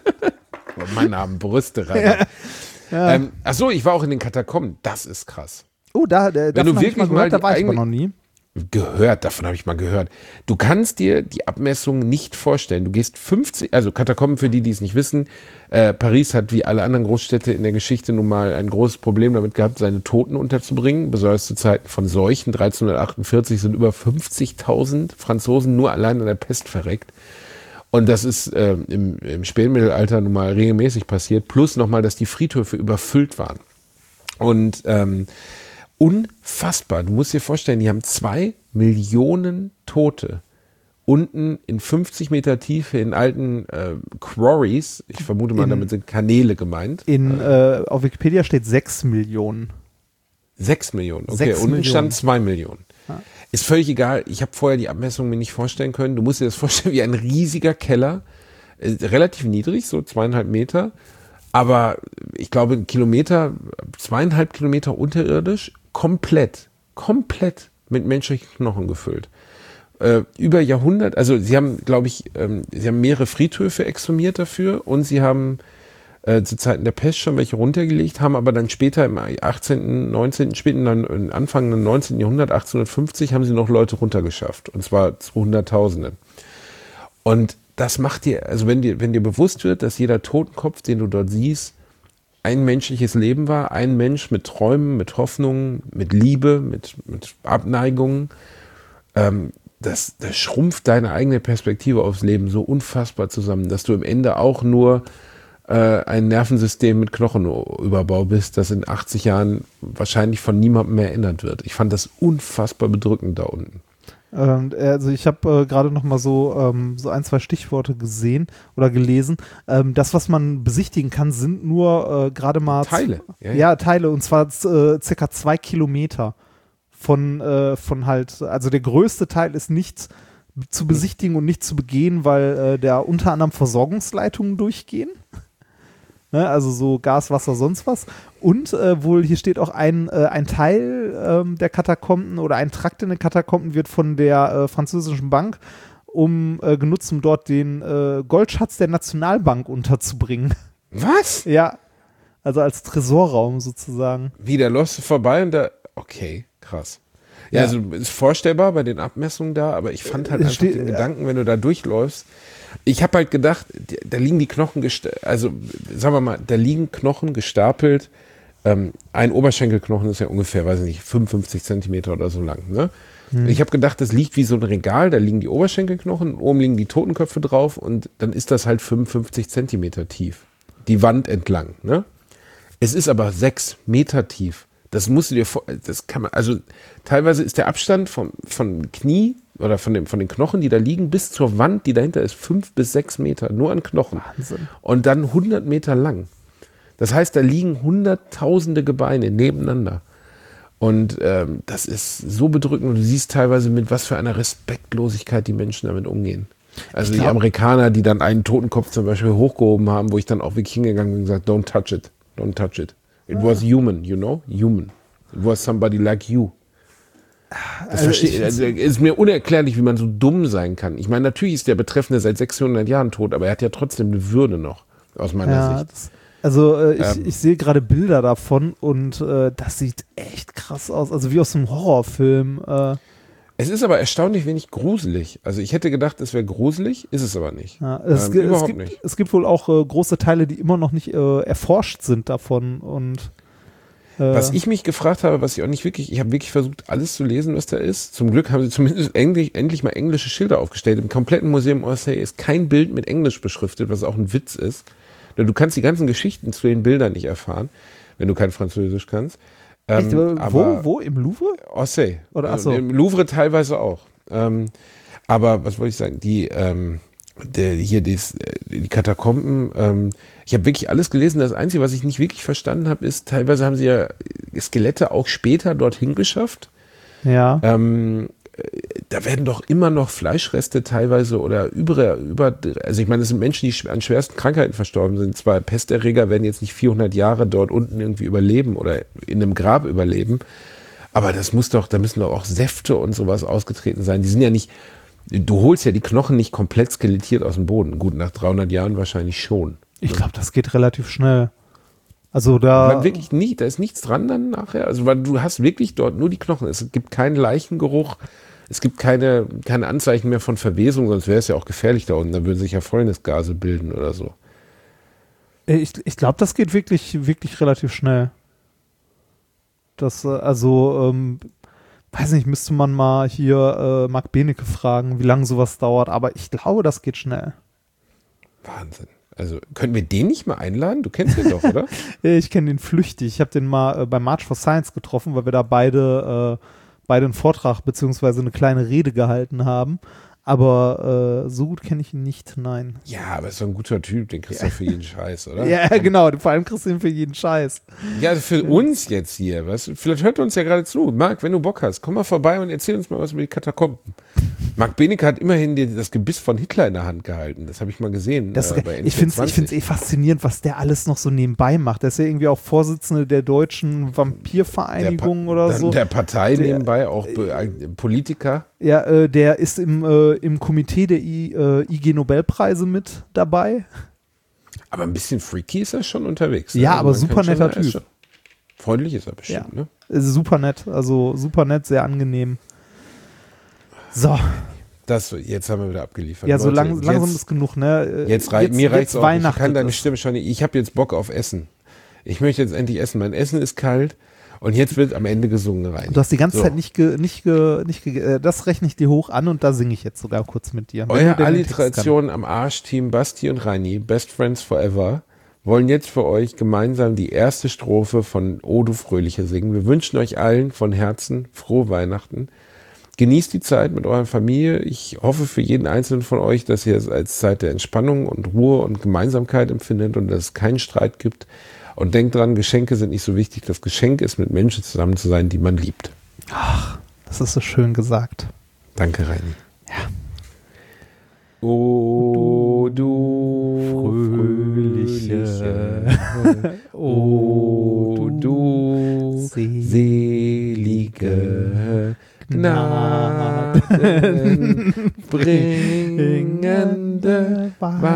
Mann, haben Brüste rein. Ja. Ähm, ach so, ich war auch in den Katakomben. Das ist krass. Oh, da, äh, davon du hab ich wirklich mal mal gehört, da die war ich aber eigene- noch nie. Gehört, davon habe ich mal gehört. Du kannst dir die Abmessung nicht vorstellen. Du gehst fünfzig, also Katakomben für die, die es nicht wissen, äh, Paris hat wie alle anderen Großstädte in der Geschichte nun mal ein großes Problem damit gehabt, seine Toten unterzubringen. Besonders zu Zeiten von Seuchen. dreizehnhundertachtundvierzig sind über fünfzigtausend Franzosen nur allein an der Pest verreckt. Und das ist äh, im, im Spätmittelalter nun mal regelmäßig passiert. Plus nochmal, dass die Friedhöfe überfüllt waren. Und ähm, unfassbar. Du musst dir vorstellen, die haben zwei Millionen Tote unten in fünfzig Meter Tiefe in alten äh, Quarries. Ich vermute mal, In- damit sind Kanäle gemeint. In, äh, auf Wikipedia steht sechs Millionen. Sechs Millionen. Okay, Sechs unten Millionen. stand zwei Millionen. Ist völlig egal. Ich habe vorher die Abmessung mir nicht vorstellen können. Du musst dir das vorstellen wie ein riesiger Keller. Äh, relativ niedrig, so zweieinhalb Meter. Aber ich glaube, ein Kilometer, zweieinhalb Kilometer unterirdisch, komplett, komplett mit menschlichen Knochen gefüllt. Äh, über Jahrhundert, also sie haben, glaube ich, ähm, sie haben mehrere Friedhöfe exhumiert dafür und sie haben äh, zu Zeiten der Pest schon welche runtergelegt, haben aber dann später im achtzehnten., neunzehnten., späten, dann Anfang des neunzehnten. Jahrhundert, achtzehnhundertfünfzig, haben sie noch Leute runtergeschafft. Und zwar zu Hunderttausenden. Und das macht dir, also wenn dir, wenn dir bewusst wird, dass jeder Totenkopf, den du dort siehst, ein menschliches Leben war, ein Mensch mit Träumen, mit Hoffnungen, mit Liebe, mit, mit Abneigungen, ähm, das, das schrumpft deine eigene Perspektive aufs Leben so unfassbar zusammen, dass du am Ende auch nur äh, ein Nervensystem mit Knochenüberbau bist, das in achtzig Jahren wahrscheinlich von niemandem mehr erinnert wird. Ich fand das unfassbar bedrückend da unten. Ähm, also ich habe äh, gerade noch mal so, ähm, so ein, zwei Stichworte gesehen oder gelesen. Ähm, das, was man besichtigen kann, sind nur äh, gerade mal Teile. Ja, Ja, ja, Teile und zwar äh, circa zwei Kilometer von, äh, von halt, also der größte Teil ist nicht zu besichtigen und nicht zu begehen, weil äh, da unter anderem Versorgungsleitungen durchgehen. Ne, also so Gas, Wasser, sonst was. Und äh, wohl, hier steht auch ein, äh, ein Teil ähm, der Katakomben oder ein Trakt in den Katakomben wird von der äh, französischen Bank um, äh, genutzt, um dort den äh, Goldschatz der Nationalbank unterzubringen. Was? Ja, also als Tresorraum sozusagen. Wie, der läufst du vorbei und da, okay, krass. Ja, Ja. also ist vorstellbar bei den Abmessungen da, aber ich fand halt Es einfach steht- den Gedanken, wenn du da durchläufst, ich habe halt gedacht, die- da liegen die Knochen, gesta- also sagen wir mal, da liegen Knochen gestapelt, ähm, ein Oberschenkelknochen ist ja ungefähr, weiß ich nicht, fünfundfünfzig Zentimeter oder so lang, ne? Hm. Ich habe gedacht, das liegt wie so ein Regal, da liegen die Oberschenkelknochen, oben liegen die Totenköpfe drauf und dann ist das halt fünfundfünfzig Zentimeter tief. Die Wand entlang, ne? Es ist aber sechs Meter tief. Das musst du dir vor, das kann man, also teilweise ist der Abstand vom, von Knie oder von, dem, von den Knochen, die da liegen, bis zur Wand, die dahinter ist, fünf bis sechs Meter, nur an Knochen. Wahnsinn. Und dann hundert Meter lang. Das heißt, da liegen hunderttausende Gebeine nebeneinander. Und ähm, das ist so bedrückend und du siehst teilweise, mit was für einer Respektlosigkeit die Menschen damit umgehen. Also glaub, die Amerikaner, die dann einen Totenkopf zum Beispiel hochgehoben haben, wo ich dann auch wirklich hingegangen bin und gesagt, don't touch it, don't touch it. It was human, you know, human. It was somebody like you. Das Also verstehe, ich- also ist mir unerklärlich, wie man so dumm sein kann. Ich meine, natürlich ist der Betreffende seit sechshundert Jahren tot, aber er hat ja trotzdem eine Würde noch, aus meiner Ja, Sicht. das, also äh, ich, Ähm. ich sehe gerade Bilder davon und äh, das sieht echt krass aus. Also wie aus einem Horrorfilm. Äh, Es ist aber erstaunlich wenig gruselig. Also ich hätte gedacht, es wäre gruselig, ist es aber nicht. ja, es, Ähm, gi- es, überhaupt gibt, nicht. es gibt wohl auch äh, große Teile, die immer noch nicht äh, erforscht sind davon. Und äh, Was ich mich gefragt habe, was ich auch nicht wirklich, ich habe wirklich versucht, alles zu lesen, was da ist. Zum Glück haben sie zumindest endlich, endlich mal englische Schilder aufgestellt. Im kompletten Museum Orsay ist kein Bild mit Englisch beschriftet, was auch ein Witz ist. Denn du kannst die ganzen Geschichten zu den Bildern nicht erfahren, wenn du kein Französisch kannst. Ähm, echt, äh, aber wo, wo? Im Louvre? Orsay. Oder, ach so. Im Louvre teilweise auch. Ähm, aber was wollte ich sagen? Die, ähm, der, hier dies, äh, die Katakomben, ähm, ich habe wirklich alles gelesen. Das Einzige, was ich nicht wirklich verstanden habe, ist, teilweise haben sie ja Skelette auch später dorthin geschafft. Ja. Ähm, äh, da werden doch immer noch Fleischreste teilweise oder über, über also ich meine, das sind Menschen, die sch- an schwersten Krankheiten verstorben sind. Zwar Pesterreger werden jetzt nicht vierhundert Jahre dort unten irgendwie überleben oder in einem Grab überleben, aber das muss doch, da müssen doch auch Säfte und sowas ausgetreten sein. Die sind ja nicht, du holst ja die Knochen nicht komplett skelettiert aus dem Boden. Gut, nach dreihundert Jahren wahrscheinlich schon. Ich glaube, das geht relativ schnell. Also Aber da. wirklich nicht, da ist nichts dran dann nachher. Also weil du hast wirklich dort nur die Knochen. Es gibt keinen Leichengeruch. Es gibt keine, keine Anzeichen mehr von Verwesung, sonst wäre es ja auch gefährlich da unten. Da würden sich ja Fäulnisgase bilden oder so. Äh, Ich, ich glaube, das geht wirklich, wirklich relativ schnell. Das, äh, also, ähm, weiß nicht, müsste man mal hier äh, Marc Benecke fragen, wie lange sowas dauert, aber ich glaube, das geht schnell. Wahnsinn. Also können wir den nicht mal einladen? Du kennst den doch, oder? Äh, Ich kenne den flüchtig. Ich habe den mal äh, beim March for Science getroffen, weil wir da beide, äh, beide einen Vortrag beziehungsweise eine kleine Rede gehalten haben. Aber äh, so gut kenne ich ihn nicht, nein. Ja, aber ist so ein guter Typ, den kriegst du für jeden Scheiß, oder? Ja, genau, vor allem kriegst du ihn für jeden Scheiß. Ja, also für uns jetzt hier, weißt du, vielleicht hört er uns ja gerade zu. Marc, wenn du Bock hast, komm mal vorbei und erzähl uns mal was über die Katakomben. Marc Benecke hat immerhin die, das Gebiss von Hitler in der Hand gehalten. Das habe ich mal gesehen. Das, äh, bei ich finde es N ich find's eh faszinierend, was der alles noch so nebenbei macht. Der ist ja irgendwie auch Vorsitzende der deutschen Vampirvereinigung der oder Pa- so. Der Partei Der- nebenbei, auch Be- äh, Politiker. Ja, äh, der ist im, äh, im Komitee der I, äh, I G-Nobelpreise mit dabei. Aber ein bisschen freaky ist er schon unterwegs. Ja, ne? aber man kann super schon netter sagen, er ist Typ. schon- Freundlich ist er bestimmt, Ja. ne? Ist super nett, also super nett, sehr angenehm. So, Das, jetzt haben wir wieder abgeliefert. ja, so Leute, lang, langsam jetzt, ist genug, ne? Äh, Jetzt, rei mir reicht's jetzt auch. Ich Weihnachten kann deine ist. Stimme schon nicht. Ich habe jetzt Bock auf Essen. Ich möchte jetzt endlich essen. Mein Essen ist kalt und jetzt wird am Ende gesungen rein. Du hast die ganze So. Zeit nicht, ge, nicht, ge, nicht ge, äh, das rechne ich dir hoch an und da singe ich jetzt sogar kurz mit dir. Wenn Euer du denn den Text Alliteration am Arsch, Team Basti und Reini, Best Friends Forever, wollen jetzt für euch gemeinsam die erste Strophe von O du Fröhliche singen. Wir wünschen euch allen von Herzen frohe Weihnachten. Genießt die Zeit mit eurer Familie. Ich hoffe für jeden Einzelnen von euch, dass ihr es als Zeit der Entspannung und Ruhe und Gemeinsamkeit empfindet und dass es keinen Streit gibt. Und denkt dran, Geschenke sind nicht so wichtig. Das Geschenk ist, mit Menschen zusammen zu sein, die man liebt. Ach, das ist so schön gesagt. Danke, Reini. Ja. O du Fröhliche, o du selige Gnaden bringende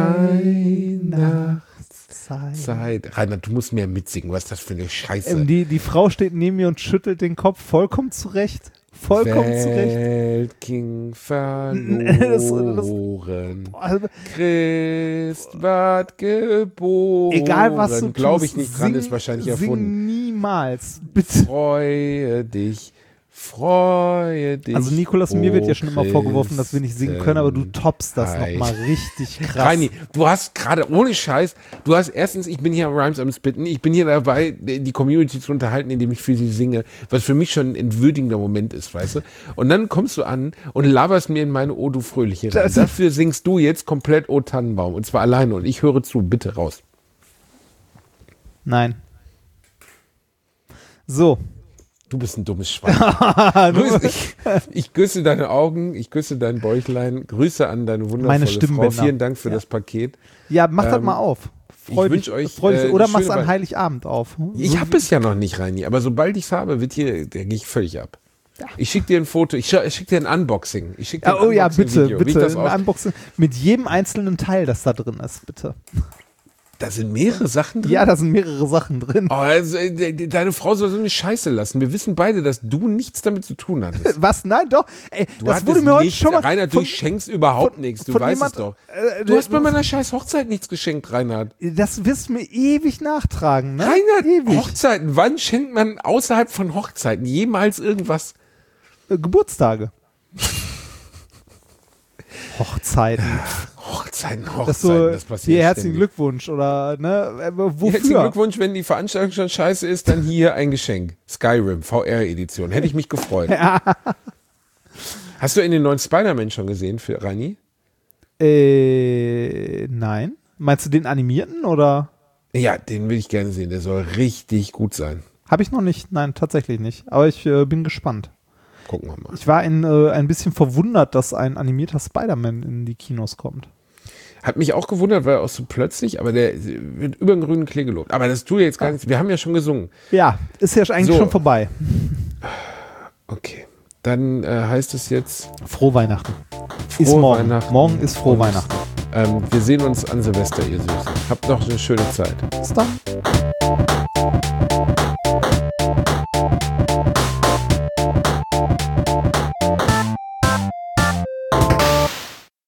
Weihnachtszeit. Zeit. Rainer, du musst mehr mitsingen. Was ist das für eine Scheiße? Ähm, die, die Frau steht neben mir und schüttelt den Kopf vollkommen zurecht. Vollkommen zurecht. Weltking Das- verloren. Also, Christ ward geboren. egal was du Glaube tust, ich nicht dran, sing- ist wahrscheinlich sing erfunden. niemals. Bitte. Freue dich, Freue dich. Also Nikolas, mir wird ja schon immer oh vorgeworfen, dass wir nicht singen können, aber du toppst das Christenheit. nochmal richtig krass. Reini, du hast gerade, ohne Scheiß, du hast erstens, ich bin hier am Rhymes am Spitten, ich bin hier dabei, die Community zu unterhalten, indem ich für sie singe, was für mich schon ein entwürdigender Moment ist, weißt du? Und dann kommst du an und laberst mir in meine O du Fröhliche rein. Das- Dafür singst du jetzt komplett O Tannenbaum und zwar alleine und ich höre zu, bitte raus. Nein. So. Du bist ein dummes Schwein. Grüß, ich, ich küsse deine Augen, ich küsse dein Bäuchlein, Grüße an deine wundervolle Meine Frau. Stimmbänder. Vielen Dank für Ja. das Paket. Ja, mach das Ähm, mal auf. ich Freu wünsch dich, euch, freu dich, äh, oder eine mach's schöne an Wei- Heiligabend auf. Ich habe es ja noch nicht, Reini, aber sobald ich es habe, wird hier, da gehe ich völlig ab. Ich schicke dir ein Foto, ich, scha- ich schicke dir ein Unboxing. Ich schick dir Ja, ein oh ja, bitte, Unboxing-Video. Wie ich bitte. das Ein aus- Unboxing mit jedem einzelnen Teil, das da drin ist, bitte. Da sind mehrere Sachen drin. Ja, da sind mehrere Sachen drin. Oh, also, äh, de- de- deine Frau soll so eine Scheiße lassen. Wir wissen beide, dass du nichts damit zu tun hattest. Was? Nein, doch. Ey, Du das hattest wurde mir heute nichts, schon mal. Reinhard, du schenkst überhaupt nichts. Du von weißt jemand- es doch. äh, Du hast bei meiner scheiß Hochzeit nichts geschenkt, Reinhard. Das wirst du mir ewig nachtragen, ne? Reinhard, ewig. Hochzeiten. Wann schenkt man außerhalb von Hochzeiten jemals irgendwas? Äh, Geburtstage. Hochzeiten. Hochzeiten, Das Hochzeiten, ist so, das passiert hier herzlichen ständig. Glückwunsch oder, ne? Äh, Wofür? Herzlichen Glückwunsch, wenn die Veranstaltung schon scheiße ist, dann hier ein Geschenk. Skyrim, V R-Edition. Hätte ich mich gefreut. Hast du in den neuen Spider-Man schon gesehen für Reini? Äh, nein. Meinst du den animierten oder? Ja, den will ich gerne sehen. Der soll richtig gut sein. Habe ich noch nicht. Nein, tatsächlich nicht. Aber ich äh, bin gespannt. Gucken wir mal. Ich war ein, äh, ein bisschen verwundert, dass ein animierter Spider-Man in die Kinos kommt. Hat mich auch gewundert, weil auch so plötzlich, aber der wird über den grünen Klee gelobt. Aber das tut jetzt gar nichts. Wir haben ja schon gesungen. Ja, ist ja eigentlich So. schon vorbei. Okay. Dann äh, heißt es jetzt, Frohe Weihnachten. ist Frohe morgen. Weihnachten. Morgen ist frohe Und, Weihnachten. ähm, wir sehen uns an Silvester, ihr Süßen. Habt noch eine schöne Zeit. Bis dann.